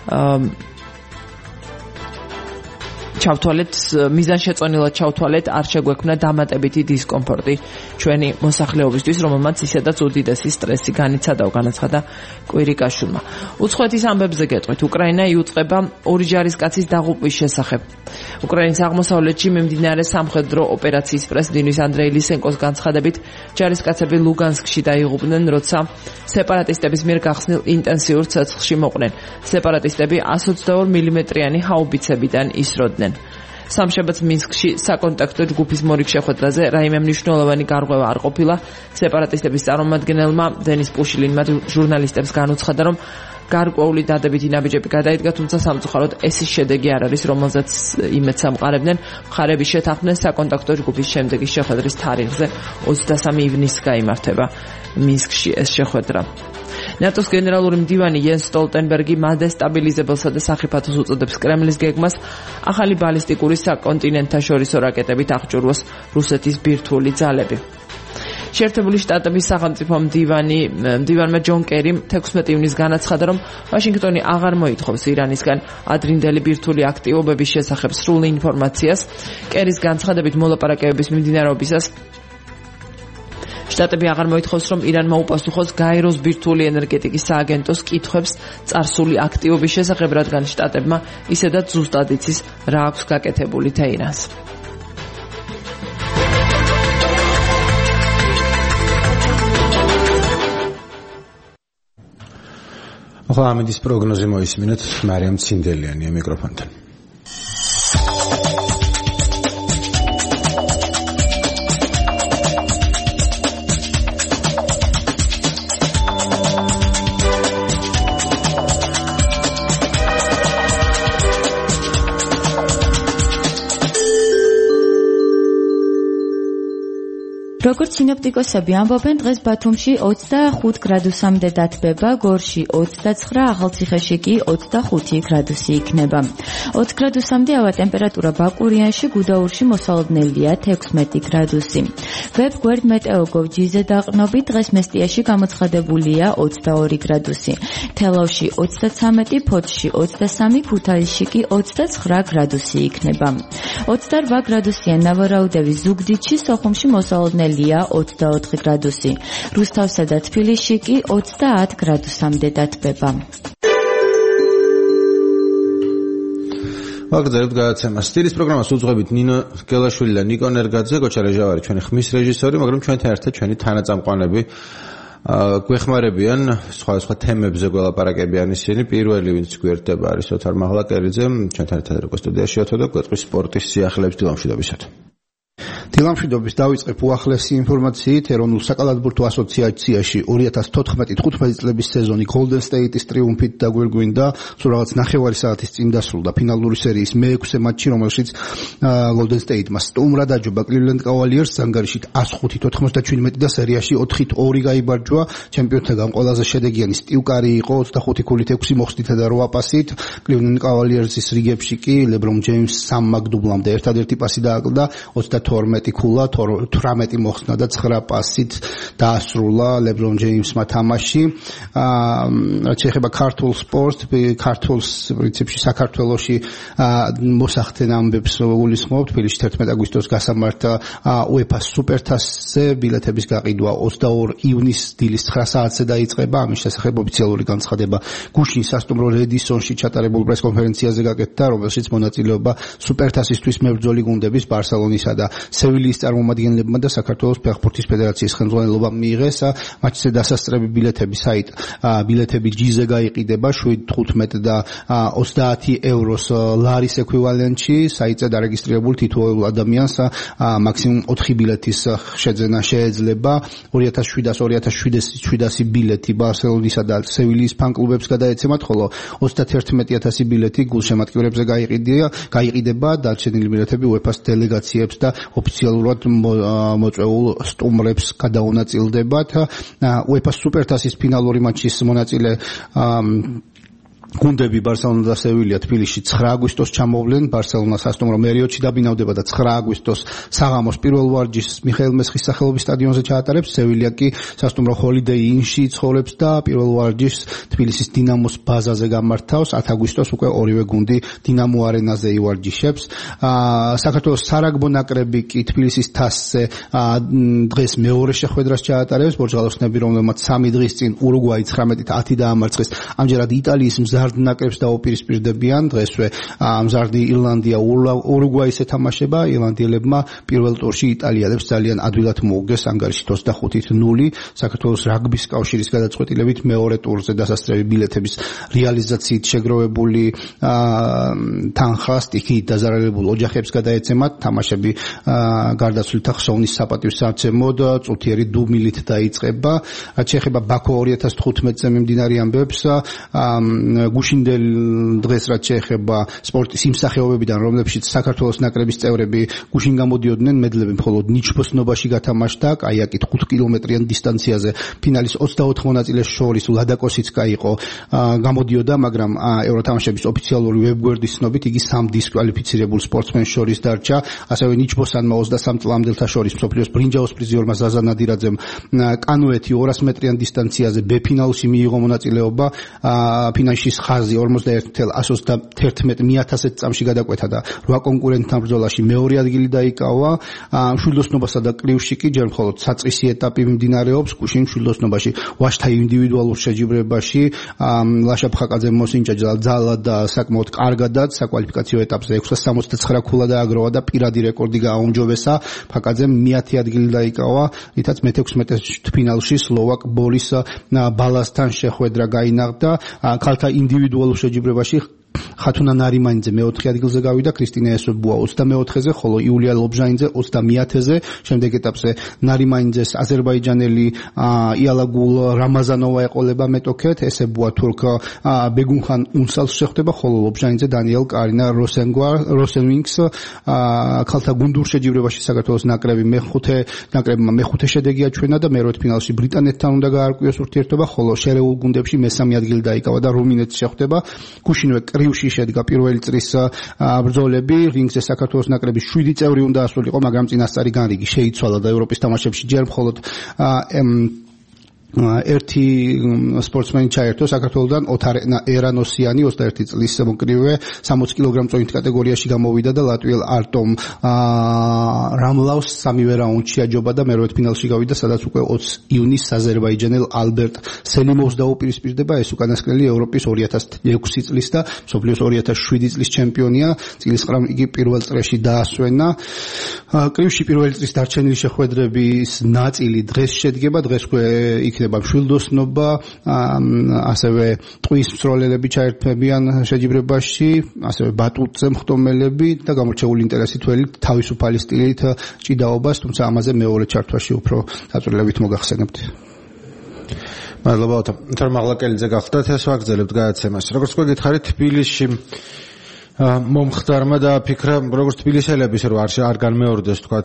ჩავთვალეთ, მიზანშეწონილად ჩავთვალეთ, არ შეგვექმნა დამატებითი დისკომფორტი ჩვენი მოსახლეობისთვის, რომელმაც ისედაც უდიდესი სტრესი განიცადა, განაცხადა კვირიკაშვილმა. უცხოეთის ამბებზე გეტყვით, უკრაინა იუწყება ორი ჯარისკაცის დაღუპვის შესახებ. უკრაინის აღმოსავლეთში მიმდინარე სამხედრო ოპერაციის პრეზიდენტის ანდრეი ლისენკოს განცხადებით, ჯარისკაცები ლუგანსკში დაიღუპნენ, როცა სეპარატისტების მიერ გახსნილ ინტენსიურ ცეცხლში მოყვნენ. სეპარატისტები ას ოცდაორ მილიმეტრიანი ჰაუბიცებიდან ისროდნენ. სამშაბათს მინსკში საკონტაქტო ჯგუფის მორიგ შეხვედრაზე რაიმე მნიშვნელოვანი გარღვევა არ ყოფილა. სეპარატისტების წარმომადგენელმა დენის პუშილინმა ჟურნალისტებს განუცხადა, რომ გარკვეული დადებითი ნაბიჯები გადაიდგა, თუმცა სამწუხაროდ ეს ის შედეგი არ არის, რომელზეც იმედს ამყარებდნენ. მხარები შეთანხმდნენ საკონტაქტო ჯგუფის შემდეგი შეხვედრის თარიღზე, ოცდასამი ივნისს გაიმართება მინსკში ეს შეხვედრა. ნატოს გენერალური მდივანი იენს სტოლტენბერგი მადესტაბილიზებელსა და სახიფათოს უწოდებს კრემლის გეგმას ახალი ბალისტიკური საკონტინენტთაშორისო რაკეტებით აღჭურვოს რუსეთის ბირთვული ძალები. შეერთებული შტატების სახელმწიფო მდივანი მდივანმა ჯონ კერიმ თექვსმეტი ივნისს განაცხადა, რომ ვაშინგტონი აღარ მოითხოვს ირანისგან ადრინდელი ბირთვული აქტივობების შესახებ სრულ ინფორმაციას. კერის განცხადებით მოლაპარაკებების მიმდინარეობისას შტატები აღარ მოითხოვს, რომ ირანმა უპასუხოს გაეროს ბირთვული ენერგეტიკის სააგენტოს კითხვებს წარსული აქტივობის შესახებ, რადგან შტატებმა ისედაც ზუსტად იცის რა აქვს გაკეთებული თეირანს. ახლა ამინდის პროგნოზი მოისმინეთ მარიამ ცინდელიანია მიკროფონთან. როგორც სინოპტიკოსები ამბობენ, დღეს ბათუმში ოცდახუთ გრადუსამდე დათბება, გორში ოცდაცხრა, ახალციხეში კი ოცდახუთი გრადუსი იქნება. ოც გრადუსამდე ავა ტემპერატურა ბაკურიანში, გუდაურში მოსალოდნელია თექვსმეტი გრადუსი. ვებ გვერდ მეტეოგოვ ჯიზე დაყრდნობით დღეს მესტიაში გამოცხადებულია ოცდაორი გრადუსი. თელავში ოცდაცამეტი, ფოთში ოცდასამი, ქუთაისში კი ოცდაცხრა გრადუსი იქნება. ოცდარვა გრადუსიან ნავარაუდევის ზუგდიდში, სოხუმში მოსალოდნელია ოცდაოთხი გრადუსი. რუსთავსა და თბილისში კი ოცდაათ გრადუსამდე დათბება. ვაგრძელებთ გადაცემას. სტილის პროგრამას უძღვებით ნინო გელაშვილი და ნიკო ნერგაძე, გოჩა რეჟავარი ჩვენი ხმის რეჟისორი, მაგრამ ჩვენთან ერთად ჩვენი თანაწამყვანები გვეხმარებიან სხვადასხვა თემებზე გველაპარაკებიან ისინი. პირველი ვინც გვერდება არის ოთარ მაღლაკერიძე, ჩვენთან ერთად როგორ სტუდიაში ოთო და გვეტყვის სპორტის სიახლეების დილამშვიდობისად. დილამშვიდობის დავიწყებ უახლესი ინფორმაციით. ეროვნულ საკალათბურთო ასოციაციაში ორი ათას თოთხმეტი თხუთმეტი წლების სეზონი Golden State-ის ტრიუმფით დაგვირგვინდა. სულ რაღაც ნახევარი საათის წინ დასრულდა ფინალური სერიის მეექვსე მატჩი, რომელშიც Golden State-მა სტუმრად აჯობა Cleveland Cavaliers-ს ანგარიშით εκατს ხუთი თოთხმოცდაშვიდმეტი და სერიაში ოთხი ორი გაიბარჯვა. ჩემპიონთაგან ყველაზე შედეგიანი Steve Curry იყო ოცდახუთი ქულით ექვსი მოხდითა და რვა პასით. Cleveland Cavaliers-ის რიგებში კი LeBron James სამ მაგდუბლამდე ერთადერთი პასი დააკლდა, ოცდათორმეტი ქულა, თვრამეტი მოხსნა და ცხრა პასით დაასრულა LeBron James-მა თამაში. რაც შეეხება ქართულ სპორტს, ქართულს პრინციპში საქართველოში მოსახდენ ამბებს გულისხმობთ. თბილისში თერთმეტი აგვისტოს გასამართ UEFA სუპერთასზე ბილეთების გაყიდვა ოცდაორი ივნისს დილის ცხრა საათზე დაიწყება. ამის შესახებ ოფიციალური განცხადება გუშინ სასტუმრო რედისონში ჩატარებულ პრესკონფერენციაზე გაკეთდა, რომელშიც მონაწილეობა სუპერთასისთვის მებრძოლი გუნდების ბარსელონისა და სევილიის წარმომადგენლებმა და საქართველოს ფეხბურთის ფედერაციის ხელმძღვანელობამ მიიღეს. მატჩზე დასასწრები ბილეთების საიტ ბილეთები ჯიზე გაიყიდება შვიდ თხუთმეტ და ოცდაათი ევროს ლარის ექვივალენტში. საიტზე დარეგისტრირებულ თითოეულ ადამიანს მაქსიმუმ ოთხი ბილეთის შეძენა შეეძლება. ორი ათას შვიდას ორი ათას შვიდასი ბილეთი ბარსელონისა და სევილიის ფანკლუბებს გადაეცემათ, ხოლო ოცდათერთმეტი ათასი ბილეთი გულშემატკივრებზე გაიყიდება. დარჩენილი ბილეთები UEFA-ს დელეგაციებს და ოფიციალურად მოწვეულ სტუმრებს გადაუნაწილდებათ. UEFA სუპერთასის ფინალური მატჩის მონაწილე გუნდები ბარსელონა და სევილია თბილისში ცხრა აგვისტოს ჩამოვლენ. ბარსელონა სასტუმრო მერიოტში დაბინავდება და ცხრა აგვისტოს საღამოს პირველ ვარჯიშს მიხეილ მესხის სახელობის სტადიონზე ჩაატარებს. სევილია კი სასტუმრო ჰოლიდეი ინში ცხოვრობს და პირველ ვარჯიშს თბილისის დინამოს ბაზაზე გამართავს. ათ აგვისტოს უკვე ორივე გუნდი დინამო არენაზე ივარჯიშებს. საქართველოს სარაგბო ნაკრები კი თბილისის თასზე დღეს მეორე შეხვედრას ჩაატარებს. ბორჯღალოსნები, რომელმაც სამი დღის წინ ურუგვაი ცხრამეტით ათი დაამარცხეს, ამჯერად იტალიის მზარდ ნაკრებს დაუპირისპირდებიან. დღესვე მზარდი ირლანდია ურუგვაის ეთამაშება. ირლანდიელებმა პირველ ტურში იტალიელებს ძალიან ადვილად მოუგეს ანგარიშით ოცდახუთით ნული. საქართველოს რაგბის კავშირის გადაწყვეტილებით მეორე ტურზე დასასწრები ბილეთების რეალიზაციით შეგროვებული თანხა სტიქით დაზარალებულ ოჯახებს გადაეცემათ. თამაშები გარდაცვლილთა ხსოვნის საპატიო საცემოდ წუთიერი დუმილით დაიწყება. რაც შეეხება ბაქო ორი ათას თხუთმეტზე მიმდინარე ამბებს, გუშინდელ დღეს რაც შეეხება სპორტის იმ სახეობებიდან, რომლებშიც საქართველოს ნაკრების წევრები გუშინ გამოდიოდნენ, მედლები მხოლოდ ნიჩბოსნობაში გათამაშდა. კაიაკით ხუთ კილომეტრიან დისტანციაზე ფინალის ოცდაოთხ მონაწილეს შორის ლადაკოსიცკა იყო გამოდიოდა, მაგრამ ევროთამაშების ოფიციალური ვებგვერდის ცნობით იგი სამ დისკვალიფიცირებულ სპორტსმენს შორის დარჩა. ასევე ნიჩბოსანმა ოცდასამ წლამდელთა შორის მსოფლიოს ბრინჯაოს პრიზიორმა ზაზა ნადირაძემ კანოეთი ორას მეტრიან დისტანციაზე ბ-ფინალში მიიღო მონაწილეობა. ფინალში ხაზი ორმოცდაერთი ათას ოცდათერთმეტ მიათასეთ წამში გადაკვეთა და რვა კონკურენტთან ბრძოლაში მეორე ადგილი დაიკავა. მშვილდოსნობასა და კლივში კი ჯერ მხოლოდ საწყისი ეტაპი მიმდინარეობს. გუშინ მშვილდოსნობაში ვაჟთა ინდივიდუალურ შეჯიბრებაში ლაშა ფხაკაძემ მოსინჯა ძალად და საკმაოდ კარგადაც საკვალიფიკაციო ეტაპზე ექვსას სამოცდაცხრა ქულა დააგროვა და პირადი რეკორდი გააუმჯობესა. ფხაკაძემ მეათე ადგილი დაიკავა, რითაც მეთექვსმეტე ფინალში სლოვაკ ბორის ბალასთან შეხვედრა გაინაღდა. ქალთა ინდივიდუალურ შეჯიბრებაში ხათუნა ნარიმანიძე მეოთხე ადგილზე გავიდა, ქრისტინა ესობუა ოცდამეოთხეზე, ხოლო იულია ლობჟანიძე ოცდამეათეზე. შემდეგ ეტაპზე ნარიმანიძეს აზერბაიჯანელი იალაგულ რამაზანოვა ეყოლება მეტოქეთ, ესებუა თურქ ბეგუნხან უნსალს შეხვდება, ხოლო ლობჟანიძე დანიელ კარინა როსენგვარ როსენვინგს ქალთა გუნდურ შეჯიბრებაში საქართველოს ნაკრები მეხუთე ნაკრებმა მეხუთე შედეგი აჩვენა და მერვედ ფინალში ბრიტანეთთან უნდა გაარკვიოს ურთიერთობა, ხოლო შერეულ გუნდებში მესამე ადგილი დაიკავა და რუმინეთს შეხვდება. გუშინვე კრივში შედგა პირველი წრის ბრძოლები, რინგზე საქართველოს ნაკრების შვიდი წევრი უნდა ასულიყო, მაგრამ წინასწარი განრიგი შეიცვალა და ევროპის თამაშებში ჯერ მხოლოდ ერთი სპორტსმენი ჩაერთო საქართველოსთან, ოთარ ერანოსიანი ოცდაერთი წლის მოკრივე სამოცი კილოგრამ-წონით კატეგორიაში გამოვიდა და ლატვიელ არტომ რამლავს სამივე რაუნდში აჯობა და მერვედ ფინალში გავიდა, სადაც უკვე ოცი ივნისს აზერბაიჯანელ ალბერტ სელიმოვს დაუპირისპირდება. ეს უკანასკნელი ევროპის ორი ათას ექვსი წლის და მსოფლიოს ორი ათას შვიდი წლის ჩემპიონია. წილისყრამ იგი პირველ წრეში დაასვენა. კრივში პირველი წრის დარჩენილი შეხვედრების ნაწილი დღეს შედგება, დღეს იქნება მშვილდოსნობა, ასევე ტყვის მსროლელები ჩაერთვებიან შეჯიბრებაში, ასევე ბატუტზე მხტომელები და გამორჩეული ინტერესი თვალით თავისუფალი სტილით ჭიდაობას, თუმცა ამაზე მეორე ჩართვაში უფრო დაწვრილებით მოგახსენებთ. მადლობა. თორემ აღლაკელიძე გახდათ, ეს ვაგრძელებთ გადაცემას. როგორც გითხარით, თბილისში მომხდარმა დააფიქრა, როგორც თბილისელების რომ არ განმეორდეს თქვათ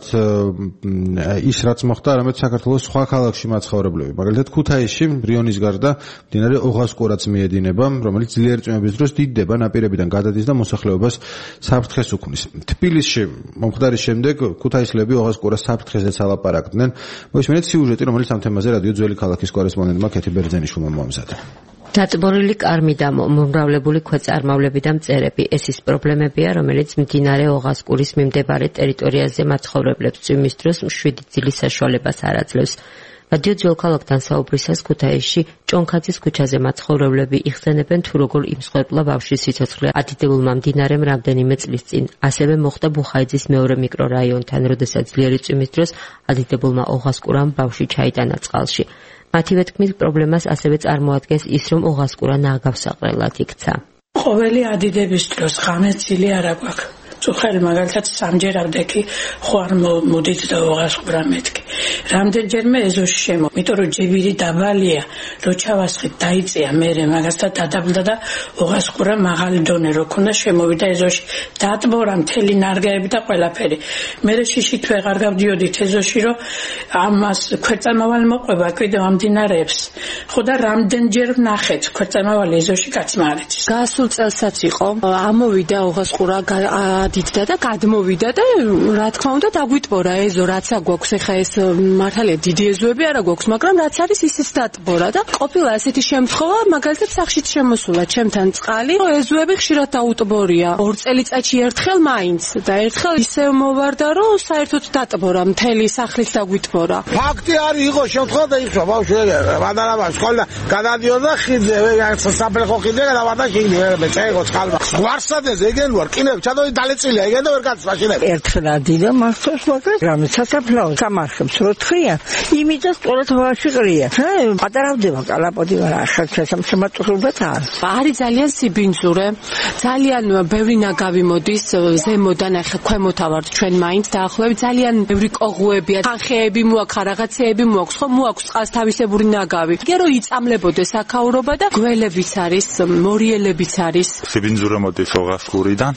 ის რაც მოხდა, არამედ საქართველოს სხვა ქალაქში მაცხოვრებლები. მაგალითად ქუთაისში რიონის გარდა მდინარე ოღასკურაც მიედინება, რომელიც ძლიერი წვიმების დროს დიდდება, ნაპირებიდან გადადის და მოსახლეობას საფრთხეს უქმნის. თბილისში მომხდარის შემდეგ ქუთაისლები ოღასკურას საფრთხეზე ალაპარაკდნენ. მოისმენთ სიუჟეტი, რომელიც ამ თემაზე რადიო ძველი ქალაქის კორესპონდენტმა კეთი ბერძენიშვილმა მოამზადა. დაწბორილი კარმი და მომრავლებული ქვეწარმავლები და მწერები. ეს ის პრობლემებია, რომელიც მდინარე ოღასკურის მიმდებარე ტერიტორიაზე მაცხოვრებლებს წვიმის დროს მშვიდი ძილის საშუალებას არ აძლევს. რადიო ძველ ქალაქთან საუბრისას ქუთაისში ჭონქაძის ქუჩაზე მაცხოვრებლები იხსენებენ თუ როგორ იმსხვერპლა ბავშვის სიცოცხლე ადიდებულმა მდინარემ რამდენიმე წლის წინ. ასევე მოხდა ბუხაიძის მეორე მიკრორაიონთან, როდესაც ძლიერი წვიმის დროს ადიდებულმა ოღასკურამ ბავშვი ჩაიტანა წყალში. მათივე თქმით, პრობლემას ასევე წარმოადგენს ის, რომ ოღასკურა ნაგავსაყრელად იქცა. ყოველი ადიდების დროს ღამე ძილი არ აქვს. წუხელი მაგალითად სამჯერ ავდექი, ხო არ მოდით და ოღასკურა მეთქი. რამდენჯერმე ეზოში შემო, იმიტომ რომ ჯებირი დაბალია, რო ჩავასხით დაიწია მერე მაგასთან დადაბლდა და ოღასკურა მაღალი დონე რო ქონდა, შემოვიდა ეზოში. დატბორა მთელი ნარგაები და ყველაფერი. მერე შიშით ვეღარ გავდიოდით ეზოში, რომ ამას ქვეწარმავალი მოყვება კიდევ ამ მდინარეებს. ხო და რამდენჯერ ვნახეთ ქვეწარმავალი ეზოში კაცმარიცის. გასულ წელსაც იყო, ამოვიდა ოღასკურა დიდა და გადმოვიდა და რა თქმა უნდა დაგვიტბორა ეზო, რაც აგვაქვს ეხა ეს მართალია დიდი ეზოები არ აგვაქვს, მაგრამ რაც არის ისიც დატბორა და ყოფილა ესეთი შემთხვევა, მაგალითად სახშით შემოსულა ჩემთან წყალი, ეზოები ხშირად დაუტბორია. ორ წელიწადში ერთხელ მაინც და ერთხელ ისევ მოვარდა, რომ საერთოდ დატბორა, მთელი სახლიც დაგვიტბორა. ფაქტი არის, იყო შემთხვევა და იქვა ბავშვები, ვადარაბა სკოლა გადადიოდა ხიდზე, საფრთხო ხიდზე გადავარდა ხიდზე, მე წაიღო წყალმა. გვარსადეს ეგენ ვარ, კინებ ჩადოი დალეწილია, ეგენ და ვერ გაცმაშინებ. ერთხელ ადიდა მართოს მაგას, რამე სასაფლაო სამარხებს რო თხია, იმიტოს ყოლათ ვაში ყრია. პატარავდება კალაპოდი ვარ, ახლა შემოწუხულობთ არ. არის ძალიან სიბინძურე, ძალიან ბევრი ნაგავი მოდის ზემოდან, ახლა ქვემოთავართ ჩვენ მაინც დაახლოებით ძალიან ბევრი კოღუებია, ხანხეები მოაქვს, რაღაცეები მოაქვს, ხო მოაქვს წყალს თავისებური ნაგავი. გერო იწამლებოდეს აქაურობა და გველებიც არის, მორიელებიც არის. სიბინძურე მოდის ოღასკურიდან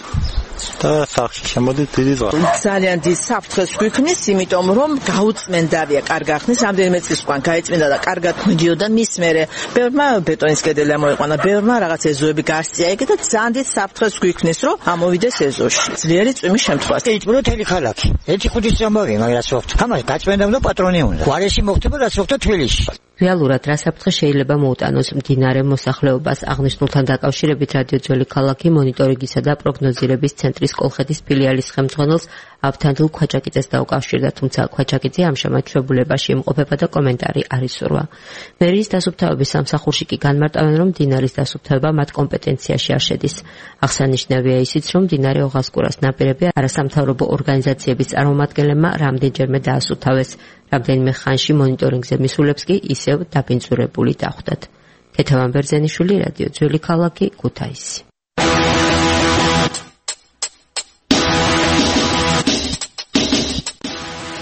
და სახში შემოდით დიდი ზღვა. ძალიან დიდ საფრთხეს გვიქმნის, იმიტომ რომ გაუწმენდავია კარგ ახსნის, რამდენიმე წლის უკან გაიწმინდა და კარგად მიდიოდა მის მერე. ბევრმა ბეტონის კედელი ამოიყვანა, ბევრმა რაღაც ეზოები გასწია ეგ და ძალიან დიდ საფრთხეს გვიქმნის, რომ ამოვიდეს ეზოში. ძლიერი წვიმის შემთხვევაში. ეჭბურო თელი ქალაქი. ერთი ხუთი წამოვი, მაგრამ რაც მოხდა. ამას გაწმენდა და პატრონი უნდა. გვარეში მოხდება რაც მოხდა თბილისში. რეალურად რა საფრთხე შეიძლება მოუტანოს მდინარე მოსახლეობას, აღნიშნულთან დაკავშირებით რადიო ძველი ქალაქი მონიტორინგისა და პროგნოზირების ცენტრის კოლხეთის ფილიალის ხელმძღვანელს ავთანდილ ქვაჭაკიძეს დაუკავშირდა, თუმცა ქვაჭაკიძე ამჟამად ჩვეულებაში იმყოფება და კომენტარი არ ისურვა. მერიის დასუფთავების სამსახურში კი განმარტავენ, რომ მდინარის დასუფთავება მათ კომპეტენციაში არ შედის. აღსანიშნავია ისიც, რომ მდინარე ოღასკურას ნაპირები არასამთავრობო ორგანიზაციების წარმომადგენლებმა რამდენჯერმე დაასუფთავეს. რამდენიმე ხანში მონიტორინგზე მისულებს კი ისევ დაბინძურებული დახვდათ. ქეთევან ბერძენიშვილი, რადიო ძველი ქალაქი, ქუთაისი.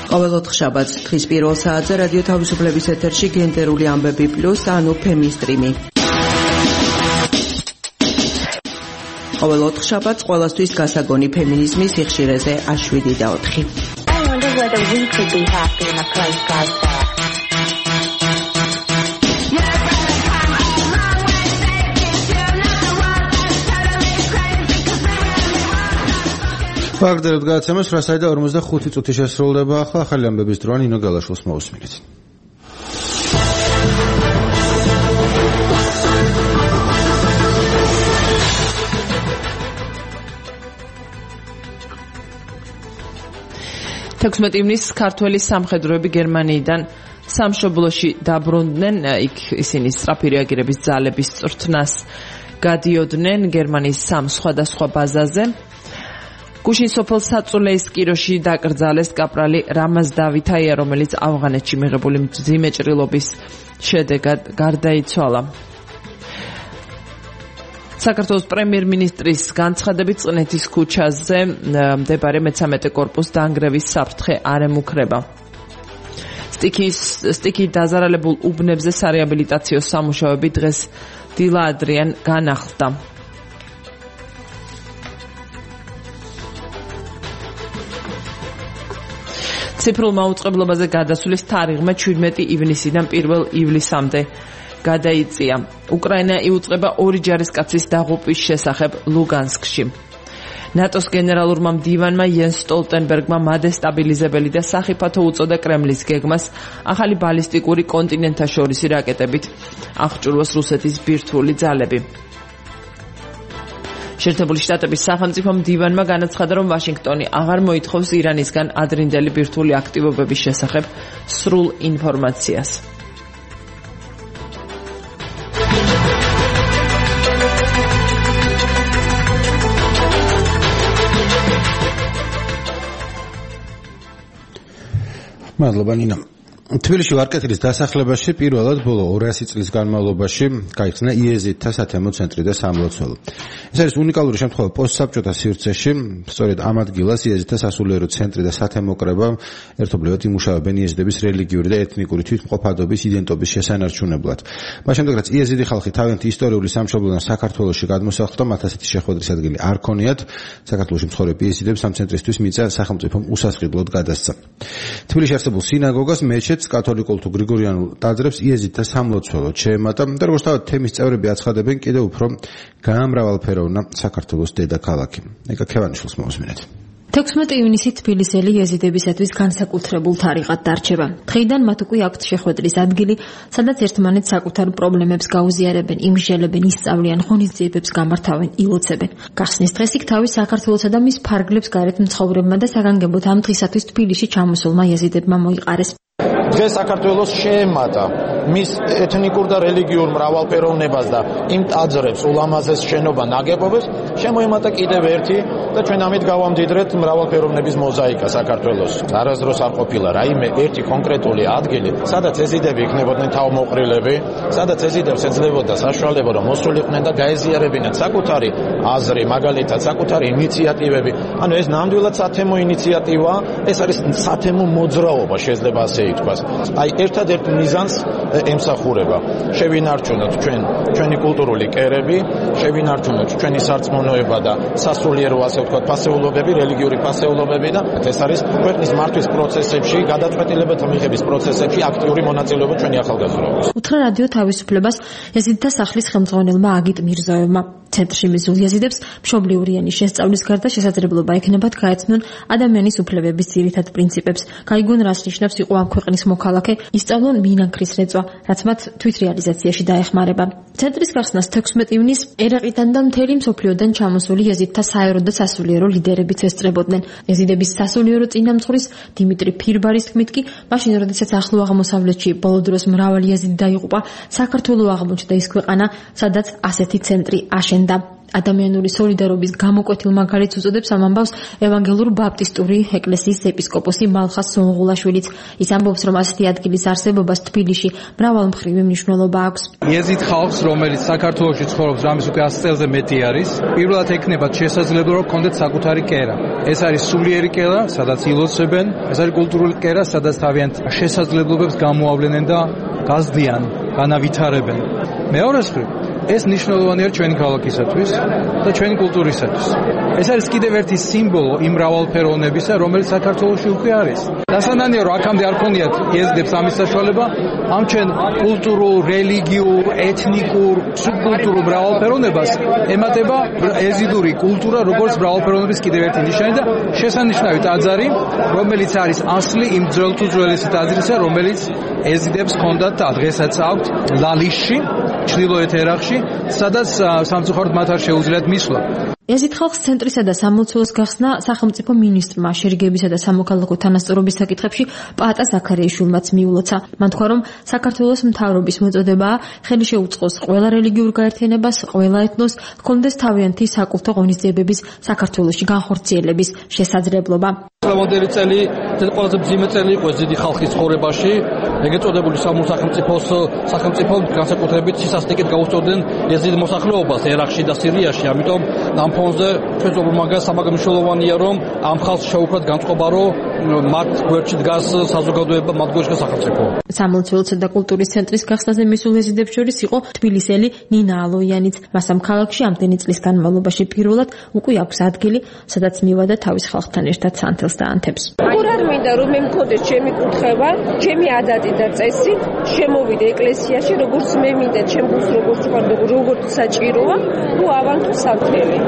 ყოველ ოთხშაბათს თხის პირველ საათზე რადიო თავისუფლების ეთერში გენდერული ამბები პლუს ანუ ფემისტრიმი. ყოველ ოთხშაბათს ყველასთვის გასაგონი ფემინიზმის სიხშირეზე აშვიდი და ოთხი. I wonder whether we could be happy in a place like that. ვაგდეროთ გადაცემას რვა საათი და ორმოცდახუთი წუთი შესრულდება ახლა ახალი ამბების დროა ნინო გალაშვილს მოусმინეთ. თექვსმეტი ივნისს ქართველი სამხედროები გერმანიიდან სამშობლოში დაბრუნდნენ, იქ ისინი სწრაფი რეაგირების ძალების წვრთნას გადიოდნენ გერმანიის სამ სხვადასხვა ბაზაზე. გუშინ სოფელ საწულეის კიროში დაკრძალეს კაპრალი რამაზ დავითაია, რომელიც ავღანეთში მიღებული მძიმე ჭრილობის შედეგად გარდაიცვალა. საქართველოს პრემიერ-მინისტრის განცხადებით წყნეთის ქუჩაზე მდებარე მეცამეტე კორპუს დაანგრევის საფრთხე არ ემუქრება. სტიქის სტიქით დაზარალებულ უბნებზე სარეაბილიტაციო სამუშაოები დღეს დილა ადრიან განახლდა. ციფრულ მაუწყებლობაზე გადასვლის თარიღმა შვიდმეტი ივნისიდან პირველ ივლისამდე გადაიწია. უკრაინა იუწყება ორი ჯარისკაცის დაღუპვის შესახებ ლუგანსკში. ნატოს გენერალურმა მდივანმა იენს სტოლტენბერგმა მადესტაბილიზებელი და სახიფათო უწოდა კრემლის გეგმას ახალი ბალისტიკური კონტინენტთაშორისი რაკეტებით აღჭურვოს რუსეთის ბირთვული ძალები. შეერთებული შტატების სახელმწიფო მდივანმა განაცხადა, რომ ვაშინგტონი აღარ მოითხოვს ირანისგან ადრინდელი ბირთვული აქტივობების შესახებ სრულ ინფორმაციას. მადლობა ნინა. თბილისში ვარკეთილის დასახლებაში პირველად ბოლო ორასი წლის განმავლობაში გაიხსნა იეზიდთა სათემო ცენტრი და სამლოცველო. ეს არის უნიკალური შემთხვევა პოსტსაბჭოთა სივრცეში, სწორედ ამ ადგილას იეზიდთა სასულიერო ცენტრი და სათემო კრება ერთობლივად იმუშავებენ იეზიდების რელიგიური და ეთნიკური თვითმყოფადობის იდენტობის შესანარჩუნებლად. მას შემდეგ რაც იეზიდი ხალხი თავიანთი ისტორიული სამშობლოდან საქართველოში გადმოსახლდა, მათ ასეთი შეხვედრის ადგილი არ ქონიათ. საქართველოში მცხოვრებ იეზიდებს ამ ცენტრისთვის მიწა სახელმწიფომ უსასყიდლოდ გადასცა. თბილისში არსებულ სინაგოგას მეჩეთს კათოლიკურ თუ გრიგორიანულ ტაძრებს იეზიდთა სამლოცველო შეემატა და როგორც თავად თემის წევრები აცხადებენ, კიდევ უფრო გაამრავალფეროვნა საქართველოს დედაქალაქი. ეკა ქევანიშვილს მოусმინეთ. თექვსმეტი ივნისი თბილისელი იეზიდებისათვის განსაკუთრებულ თარიღად დარჩება. დღეიდან მათ უკვე აქვთ შეხვედრის ადგილი, სადაც ერთმანეთს საკუთარ პრობლემებს გაუზიარებენ, იმსჯელებენ, ისწავლიან, ღონისძიებებს გამართავენ, ილოცებენ. გახსნის დღეს იქ თავის საქართველოსა და მის ფარგლებს გარეთ მცხოვრებმა და საგანგებოდ ამ დღისათვის თბილისში ჩამოსულმა იეზიდებმა მოიყარეს. დღეს საქართველოს შეემატა მის ეთნიკურ და რელიგიურ მრავალფეროვნებას და იმ ტაძრებს, ულამაზეს შენობა ნაგებობებს შემოემატა კიდევ ერთი და ჩვენ ამით გავამდიდრეთ მრავალფეროვნების მოზაიკა საქართველოს. არასდროს არ ყოფილა რაიმე ერთი კონკრეტული ადგილი, სადაც ეზიდები იქნებოდნენ თავმოყრილები, სადაც ეზიდებს ეძლებოდა საშუალება, რომ მოსულიყვნენ და გაეზიარებინათ საკუთარი აზრი, მაგალითად საკუთარი ინიციატივები. ანუ ეს ნამდვილად სათემო ინიციატივა, ეს არის სათემო მოძრაობა, შეიძლება ასე ითქვას. აი ერთადერთ მიზანს ემსახურება. შევინარჩუნოთ ჩვენ ჩვენი კულტურული კერები, შევინარჩუნოთ ჩვენი სარწმუნოება და სასულიერო ასე ვთქვათ ფასეულობები, რელიგიური ფასეულობები და ეს არის ქვეყნის მართვის პროცესებში, გადაწყვეტილებათა მიღების პროცესებში აქტიური მონაწილეობა ჩვენი ახალგაზრდობის. უთხრა რადიო თავისუფლებას იეზიდთა სახლის ხელმძღვანელმა აგიტ მირზოევმა. ცენტრში მისულ იეზიდებს მშობლიური ენის შესწავლის გარდა შესაძლებლობა ექნებათ გაეცნონ ადამიანის უფლებების ძირითად პრინციპებს, გაიგონ რას ნიშნავს იყო ამ ქვეყნის მოქალაქე, ისწავლონ მინანქრის რეწვა, რაც მათ თვითრეალიზაციაში დაეხმარება. ცენტრის გახსნას თექვსმეტი ივნისს ერაყიდან და მთელი მსოფლიოდან ჩამოსული იეზიდთა საერო და სასულიერო ლიდერებიც ესწრებოდნენ. იეზიდების სასულიერო წინამძღვრის დიმიტრი ფირბარის თქმით კი, მაშინ როდესაც ახლო აღმოსავლეთში ბოლო დროს მრავალი იეზიდი დაიღუპა, საქართველო აღმოჩნდა ის ქვეყანა, სადაც ასეთი ცენტრი აშენდა. ადამიანური სოლიდარობის გამოკვეთილ მაგალითს უწოდებს ამ ამბავს ევანგელურ ბაპტისტური ეკლესიის ეპისკოპოსი მალხას სონღულაშვილიც. ის ამბობს, რომ ასეთი ადგილის არსებობას თბილისში მრავალმხრივი მნიშვნელობა აქვს. იეზიდ ხალხს, რომელიც საქართველოში ცხოვრობს რამის უკვე ას წელზე მეტი არის, პირველად ექნებათ შესაძლებლობა, რომ კონდეთ საკუთარი კერა. ეს არის სულიერი კერა, სადაც ილოცებენ, ეს არის კულტურული კერა, სადაც თავიანთ შესაძლებლობებს გამოავლენენ და გაზდიან, განავითარებენ. მეორე მხრივ, ეს მნიშვნელოვანია ჩვენი ქალაქისათვის და ჩვენი კულტურისათვის. ეს არის კიდევ ერთი სიმბოლო იმ მრავალფეროვნებისა, რომელიც საქართველოში უკვე არის. დასანანია, რომ აქამდე არ ქონიათ იეზიდებს ამის საშუალება, ამ ჩვენ კულტურულ, რელიგიურ, ეთნიკურ, სუბკულტურულ მრავალფეროვნებას ემატება ეზიდური კულტურა, როგორც მრავალფეროვნების კიდევ ერთი ნიშანი და შესანიშნავი ტაძარი, რომელიც არის ასლი იმ ძველ თუ ძველესი ტაძრისა, რომელიც ეზიდებს ჰქონდათ და დღესაც აქვთ ლალისში, ჩრდილოეთ ერაყში, სადაც სამწუხაროდ მათ არ შეუძლიათ მისვლა. ეზიდ ხალხს ცენტრისა და სამლოცველოს გახსნა სახელმწიფო მინისტრმა შერიგებისა და სამოქალაქო თანასწორობის საკითხებში პაატა ზაქარიაშვილმაც მიულოცა. მან თქვა, რომ საქართველოს მთავრობის მოწოდებაა ხელი შეუწყოს ყველა რელიგიურ გაერთიანებას, ყველა ეთნოს ჰქონდეს თავიანთი საკულტო ღონისძიებების საქართველოში განხორციელების შესაძლებლობა. მოდელი წელი ყველაზე მძიმე წელი იყო ეზიდი ხალხის ცხოვრებაში. ეგრეთ წოდებული სახელმწიფოს სახელმწიფო განსაკუთრებით სისასტიკით გაუსწორდნენ ეზიდ მოსახლეობას ერაყში და სირიაში. ამიტომ ამ ფონზე ჩვენწობრ მაგას სამაგამშოლოვანია, რომ ამ ხალხს შეუქმნათ განწყობა, რომ მათ გვერდში დგას საზოგადოება, მათ გვერდში დგას სახელმწიფო. სამლოცველოსა და კულტურის ცენტრის გახსნაზე მისულ ეზიდებს შორის იყო თბილისელი ნინა ალოიანიც. მას ამ ქალაქში ამდენი წლის განმავლობაში პირველად უკვე აქვს ადგილი, სადაც მივადა თავის ხალხთან ერთად სანთელს და ანთებს. როგორ არ მინდა რომ მე მქონდეს ჩემი კურთხევა, ჩემი ადატი და წესით, შემოვიდე ეკლესიაში, როგორც მე მინდა, ჩემს როგორც ვარ, როგორც საჭიროა, თუ ავანთო სანთელი.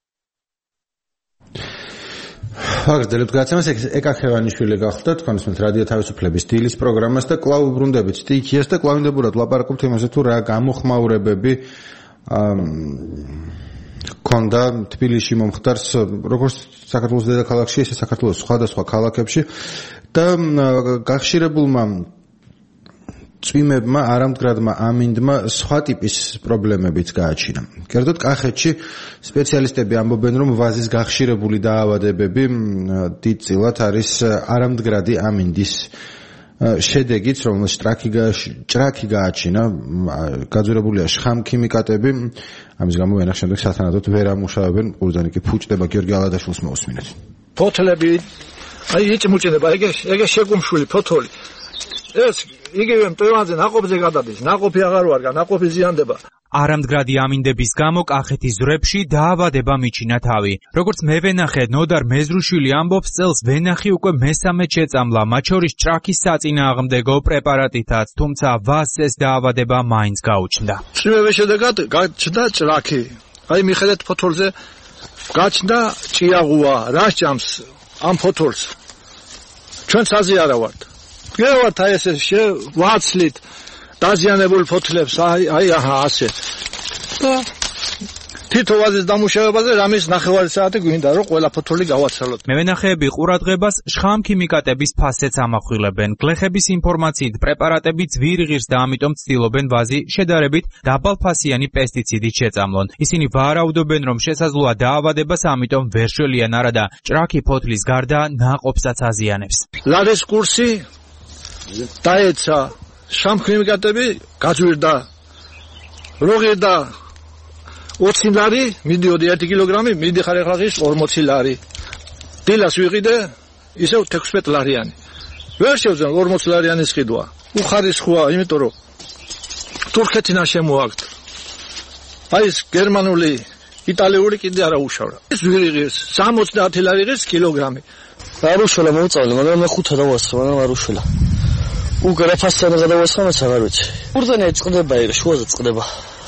აგრძელებთ გაცემას. ეკახევანიშვილი გახლდა თქვენს რადიო თავისუფლების დილის პროგრამას და კვლავ უბრუნდებით სტიქიას და კვლავ ინდებურად ლაპარაკობთ იმაზე, თუ რა გამოხმაურებები ქონდა თბილისში მომხდარს, როგორც საქართველოს დედაქალაქში, ისე საქართველოს სხვადასხვა ქალაქებში და გახშირებულმა წვიმებმა, არამდგრადმა ამინდმა სხვა ტიპის პრობლემებიც გააჩინა. კერძოდ კახეთში სპეციალისტები ამბობენ, რომ ვაზის გახშირებული დაავადებები დიდწილად არის არამდგრადი ამინდის შედეგიც, რომელსაც ჭრაკი ჭრაკი გააჩინა, გაძვირებულია შხამქიმიკატები, ამის გამო ენახ შემდეგ სათანადოდ ვერ ამუშავებენ, ყურძანი კი ფუჭდება. გიორგი ალადაშვილს მოусმინეთ. ფოთლები, აი იწმუჭდება, ეგ ეგ შეგუმშვილი ფოთოლი. ეს იგივე მტევანზე ნაყოფზე გადადის, ნაყოფი აღარ ვარგა, ნაყოფი ზიანდება. არამდგრადი ამინდების გამო კახეთის ზვრებში დაავადება მიჩინა თავი. როგორც მე ვენახე, ნოდარ მეზრუშვილი ამბობს, წელს ვენახი უკვე მესამედ შეწამლა, მათ შორის ჭრაქის საწინააღმდეგო პრეპარატითაც, თუმცა ვაზს ეს დაავადება მაინც გაუჩნდა. წვიმების შედეგად გაჩნდა ჭრაქი. აი მიხედეთ ფოთოლზე გაჩნდა ჭიაღუა, რა სჭამს ამ ფოთოლს. ჩვენც აზიარა ვართ. გევართ აი ესე შევაცლით დაზიანებულ ფოთლებს, აი აი აჰა ასე. და თითო ვაზის დამუშავებაზე რამის ნახევარი საათი გვინდა, რომ ყველა ფოთოლი გავაცალოთ. მევენახეები ყურადღებას შხამქიმიკატების ფასets ამახვილებენ. გლეხების ინფორმაციით პრეპარატები ძვირი ღირს და ამიტომ ცდილობენ ვაზი შედარებით დაბალფასიანი პესტიციდით შეწამლონ. ისინი ვარაუდობენ, რომ შესაძლოა დაავადებას ამიტომ ვერ შველიან არადა ჭრაკი ფოთლის გარდა ნაყოფსაც აზიანებს. ლარის კურსი დაეცა შხამქიმიკატები გაძვირდა. როგირდა ოცი ლარი, მიდიოდი ერთი კილოგრამი, მიდიხარ ახლა ღირს ორმოცი ლარი. დილას ვიყიდე, ისევ თექვსმეტ ლარიანი. ვერ შევძენ ორმოცი ლარიანის ყიდვა. უხარისხოა, იმიტომ რომ თურქეთიდან შემოაქვთ. აი ეს გერმანული, იტალიური კიდე არა უშავრა. ეს ვირი ღირს, სამოცდაათი ლარი ღირს კილოგრამი. არ უშველა მოუწავლე, მაგრამ მე ხუთა დავასხა, მაგრამ არ უშველა. უგერა ფასცանը გადავასხა, მეც აღარ ვიცი. ყურძენი წყდება, ეგ შუაზე წყდება.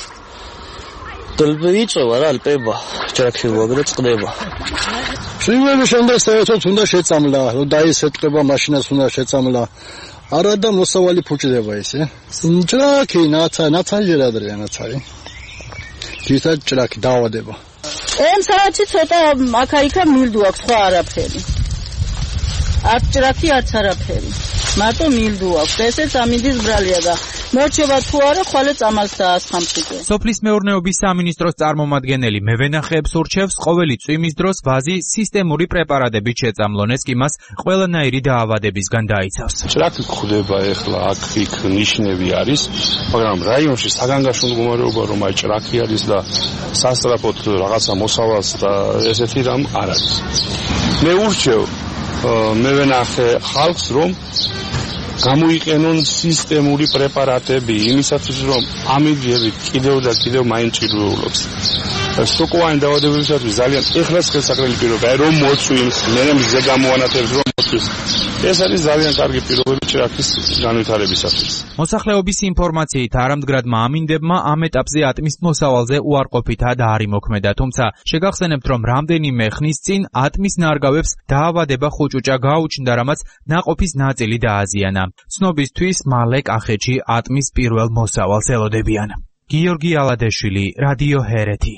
დელბე იწოვა რა, ალპება, ჭრაქშევა და წყდება. შევიდე შემდეგ საერთოდ უნდა შეწამლა, რომ დაისეთყება მაშინას უნდა შეწამლა. არა და მოსავალი ფუჭდება ესე. ჭრაქი, ნაცა, ნაცანჯერ ადრეა ნაცარი. თვითონ ჭრაქი დაავადება. ემ საათი ცოტა აქა-იქა მილდუ აქვს, სხვა არაფერი. არც ჭრაქი, არც არაფერი. მარტო მილდუ აქვს. ესეც ამინდის ბრალია და მორჩება თუ არა, ხვალე წამალს დაასხამწიკე. სოფლის მეურნეობის სამინისტროს წარმომადგენელი მევენახეებს ურჩევს ყოველი წვიმის დროს ვაზი სისტემური პრეპარატებით შეწამლონ, ეს კი მას ყველანაირი დაავადებისგან დაიცავს. ჭრაკი გვხვდება ეხლა აქ-იქ ნიშნები არის, მაგრამ რაიონში საგანგაშო მდგომარეობა რომ აი ჭრაკი არის და სასწრაფოდ რაღაცა მოსავალს და ესეთი რამ არ არის. მე ურჩევ მევენახე ხალხს რომ გამოიყენონ სისტემური პრეპარატები იმისათვის რომ ამიჯები კიდევ და კიდევ მაინც ჭირვეულობს. სოკოვანი დაავადებებისათვის ძალიან ეხლაც ხელსაყრელი პირობაა რომ მოწვიმს, მე მზე გამოანათებს რომ მოწვიმს. ეს არის ძალიან კარგი პირობები ჭრაკის განვითარებისათვის. მოსახლეობის ინფორმაციით არამდგრადმა ამინდებმა ამ ეტაპზე ატმის მოსავალზე უარყოფითად არ იმოქმედა, თუმცა შეგახსენებთ, რომ რამდენიმე ხნის წინ ატმის ნარგავებს დაავადება ხუჭუჭა გაუჩნდა, რამაც ნაყოფის ნაწილი დააზიანა. ცნობისთვის მალე კახეთში ატმის პირველ მოსავალს ელოდებიან. გიორგი ალადეშვილი, რადიო ჰერეთი.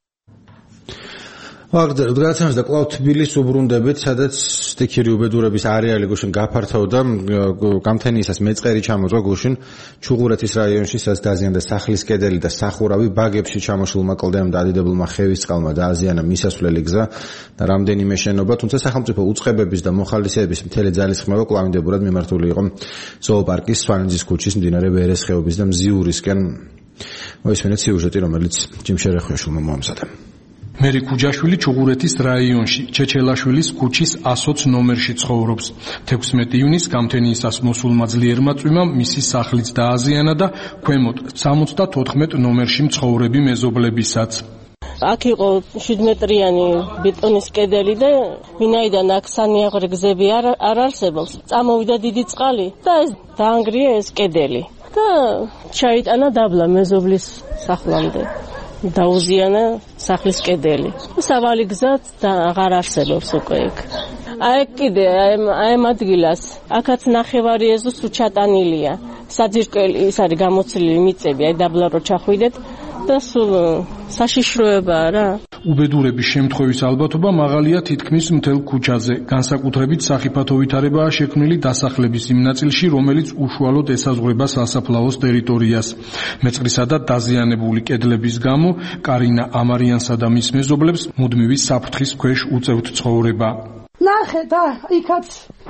ვაგდერ, გადაცემას და კვლავ თბილის უბრუნდებით, სადაც სტიქირი უბედურების არეალი გუშინ გაფართოვდა, გამთენიისას მეწყერი ჩამოწვა გუშინ ჩუღურეთის რაიონში, სადაც დაზიანდა სახლის კედელი და სახურავი, ბაგებში ჩამოშლულმა კლდემ და ადიდებულმა ხევისწყალმა დააზიანა მისასვლელი გზა და რამდენიმე შენობა, თუმცა სახელმწიფო უწყებების და მოხალისეების მთელი ძალისხმევა კვლავინდებურად მიმართული იყო ზოოპარკის სვანიძის ქუჩის მდინარე ვერეს ხეობის და მზიურისკენ. მოისმენთ სიუჟეტი, რომელიც ჯიმშერეხვეშულმა მოამზადა. მერი ქუჯაშვილი ჩუღურეთის რაიონში ჩეჩელაშვილის ქუჩის ასოც ნომერში ცხოვრობს. თექვსმეტი ივნისს გამთენიისას მოსულმა ძლიერმა წვიმამ მისი სახლიც დააზიანა და ქვემოთ სამოცდათოთხმეტ ნომერში მცხოვრები მეზობლებისაც. აქ იყო შვიდმეტრიანი ბეტონის კედელი და ვინაიდან აქ სანიაღრე გზები არ არ არსებობს. წამოვიდა დიდი წყალი და ეს დაანგრია ეს კედელი და ჩაიტანა დაბლა მეზობლის სახლამდე. დაუზიანა სახლის კედელი. სავალი გზაც და აღარ არსებობს უკვე იქ. აი კიდე აი ამ ადგილას აქაც ნახევარი ეზო სუჩატანილია. საძირკველი ის არის გამოცილილი მიწები, აი დაბლა რო ჩახვიდეთ და სულ საშიშროებაა რა. უბედურების შემთხვევის ალბათობა მაღალია თითქმის მთელ ქუჩაზე. განსაკუთრებით სახიფათო ვითარებაა შექმნილი დასახლების იმ ნაწილში, რომელიც უშუალოდ ესაზღვრება სასაფლაოს ტერიტორიას. მეწყრისა და დაზიანებული კედლების გამო კარინა ამარიანსა და მის მეზობლებს მუდმივი საფრთხის ქვეშ უწევთ ცხოვრება. ნახე და იქაც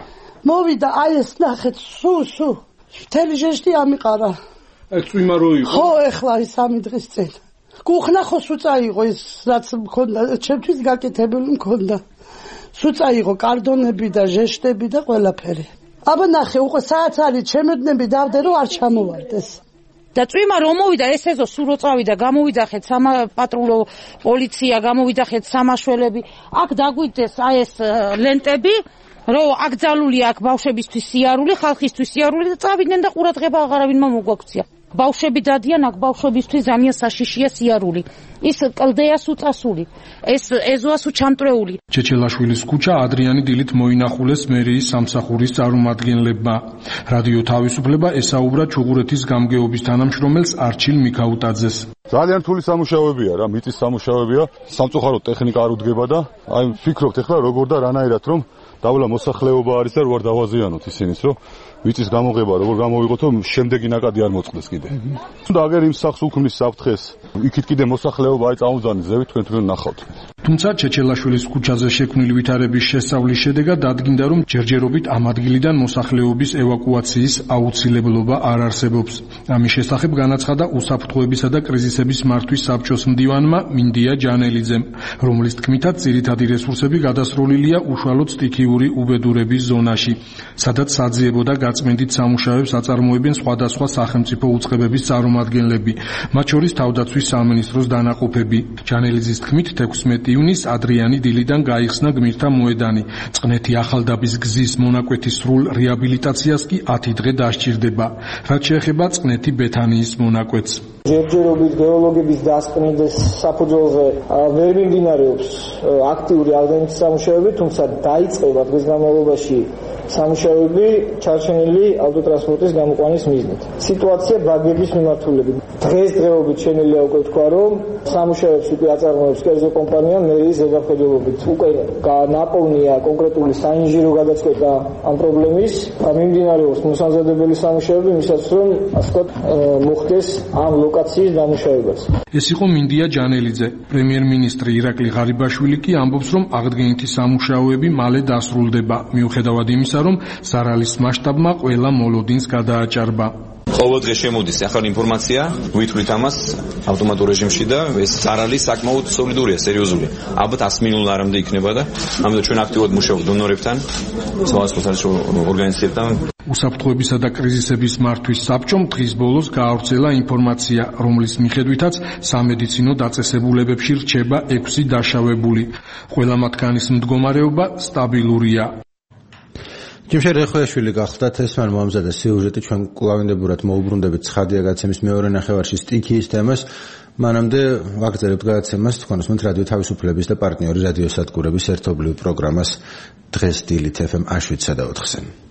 მოვიდა აი ეს ნახეთ სუ სუ მთელი ჟეშტი ამიყარა. ეს წვიმა რო იყო? ხო, ეხლა ის სამი დღის წინ. გუხნახო სუწა იყო ის რაც მქონდა, ჩემთვის გაკეთებული მქონდა. სუწა იყო კარდონები და ჟეშტები და ყველაფერი. აბა ნახე, უკვე საათს არის ჩემედნები დავდე რომ არ ჩამოვარდეს. და წვიმა რომ მოვიდა ეს ეზო სულ რო წავიდა, გამოვიძახეთ პატრულო პოლიცია, გამოვიძახეთ სამაშველები. აქ დაგვიდეს აი ეს ლენტები, რომ აკრძალული აქ ბავშვებისთვის სიარული, ხალხისთვის სიარული და წავიდნენ და ყურადღება აღარავინმა მოგვაქცია. ბავშვები დადიან აქ ბავშვებისთვის ძალიან საშიშია სიარული. ის კლდეა სუწასული. ეს ეზოა სუ ჩამტრეული. ჩეჩელაშვილის ქუჩა ადრიანი დილით მოინახულეს მერიის სამსახურის წარმომადგენლებმა. რადიო თავისუფლება ესაუბრა ჩუღურეთის გამგეობის თანამშრომელს არჩილ მიქაუტაძეს. ძალიან რთული სამუშაოებია რა, მიწის სამუშაოებია, სამწუხაროდ ტექნიკა არ უდგება და აი ვფიქრობთ ახლა როგორ და რანაირად რომ დავლა მოსახლეობა არის და როარ დავაზიანოთ ისინიც რომ მიწის გამოღება როგორ გამოვიღოთ რომ შემდეგი ნაკადი არ მოწყდეს კიდე. და აგერ იმ სახს უქმნის საფრთხეს იქით კიდე მოსახლეობა აი წამოვძანით ზევით თქვენ თქვენ ნახავთ. თუმცა ჩეჩელაშვილის ქუჩაზე შექმნილი ვითარების შესწავლის შედეგად დადგინდა რომ ჯერჯერობით ამ ადგილიდან მოსახლეობის ევაკუაციის აუცილებლობა არ არსებობს. ამის შესახებ განაცხადა უსაფრთხოებისა და კრიზისების მართვის საბჭოს მდივანმა მინდია ჯანელიძემ, რომლის თქმითაც ძირითადი რესურსები გადასროლილია უშუალოდ სტიქიური უბედურების ზონაში, სადაც საძიებო და გაწმენდით სამუშაოებს აწარმოებენ სხვადასხვა სახელმწიფო უწყებების წარმომადგენლები, მათ შორის თავდაცვის სამინისტროს დანაყოფები. ჯანელიძის თქმით თექვსმეტი ივნისს ადრიანი დილიდან გაიხსნა გმირთა მოედანი. წყნეთი ახალდაბის გზის მონაკვეთის სრულ რეაბილიტაციას კი ათი დღე დასჭირდება. რაც შეეხება წყნეთი ბეთანიის მონაკვეთს. ჯერჯერობით გეოლოგების დასკვნილის საფუძველზე ვერ მიმდინარეობს აქტიური აღდგენითი სამუშაოები, თუმცა დაიწყება დღის განმავლობაში სამუშაოები ჩარჩენილი ავტოტრანსპორტის გამოყვანის მიზნით. სიტუაცია ბაგების მიმართულებით. დღესდღეობით შენელია უკვე თქვა, რომ სამუშაოებს უკვე აწარმოებს კერძო კომპანია მერიის ზედამხედველობით. უკვე ნაპოვნია კონკრეტული საინჟინრო გადაწყვეტა ამ პრობლემის. მიმდინარეობს მოსამზადებელი სამუშაოები, მისაც რომ ასე ვთქვათ მოხდეს ამ ლოკაციის დამუშავებაც. ეს იყო მინდია ჯანელიძე. პრემიერ-მინისტრი ირაკლი ღარიბაშვილი კი ამბობს, რომ აღდგენითი სამუშაოები მალე დასრულდება, მიუხედავად იმისა, რომ ზარალის მასშტაბმა ყველა მოლოდინს გადააჭარბა. ყოველდღე შემოდის ახალი ინფორმაცია, ვითვლით ამას ავტომატურ რეჟიმში და ეს ზარალი საკმაოდ სოლიდურია, სერიოზულია. ალბათ ას მინულ არამდე იქნება და ამიტომ ჩვენ აქტიურად მუშაობთ დონორებთან, სხვადასხვა ორგანიზაციებთან. უსაფრთხოებისა და კრიზისების მართვის საბჭომ დღის ბოლოს გაავრცელა ინფორმაცია, რომლის მიხედვითაც სამედიცინო დაწესებულებებში რჩება ექვსი დაშავებული. ყველა მათგანის მდგომარეობა სტაბილურია. ჯიმშე რეხოიაშვილი გახდათ ეს მან მომზადა სიუჟეტი, ჩვენ კვლავინდებურად მოუბრუნდებით ცხადია გადაცემის მეორე ნახევარში სტიქიის თემას. მანამდე ვაგრძელებთ გადაცემას თქვენ უსმენთ რადიო თავისუფლების და პარტნიორი რადიოსადგურების ერთობლივ პროგრამას დღეს დილით ეფ ემ შვიდსა და ოთხზე.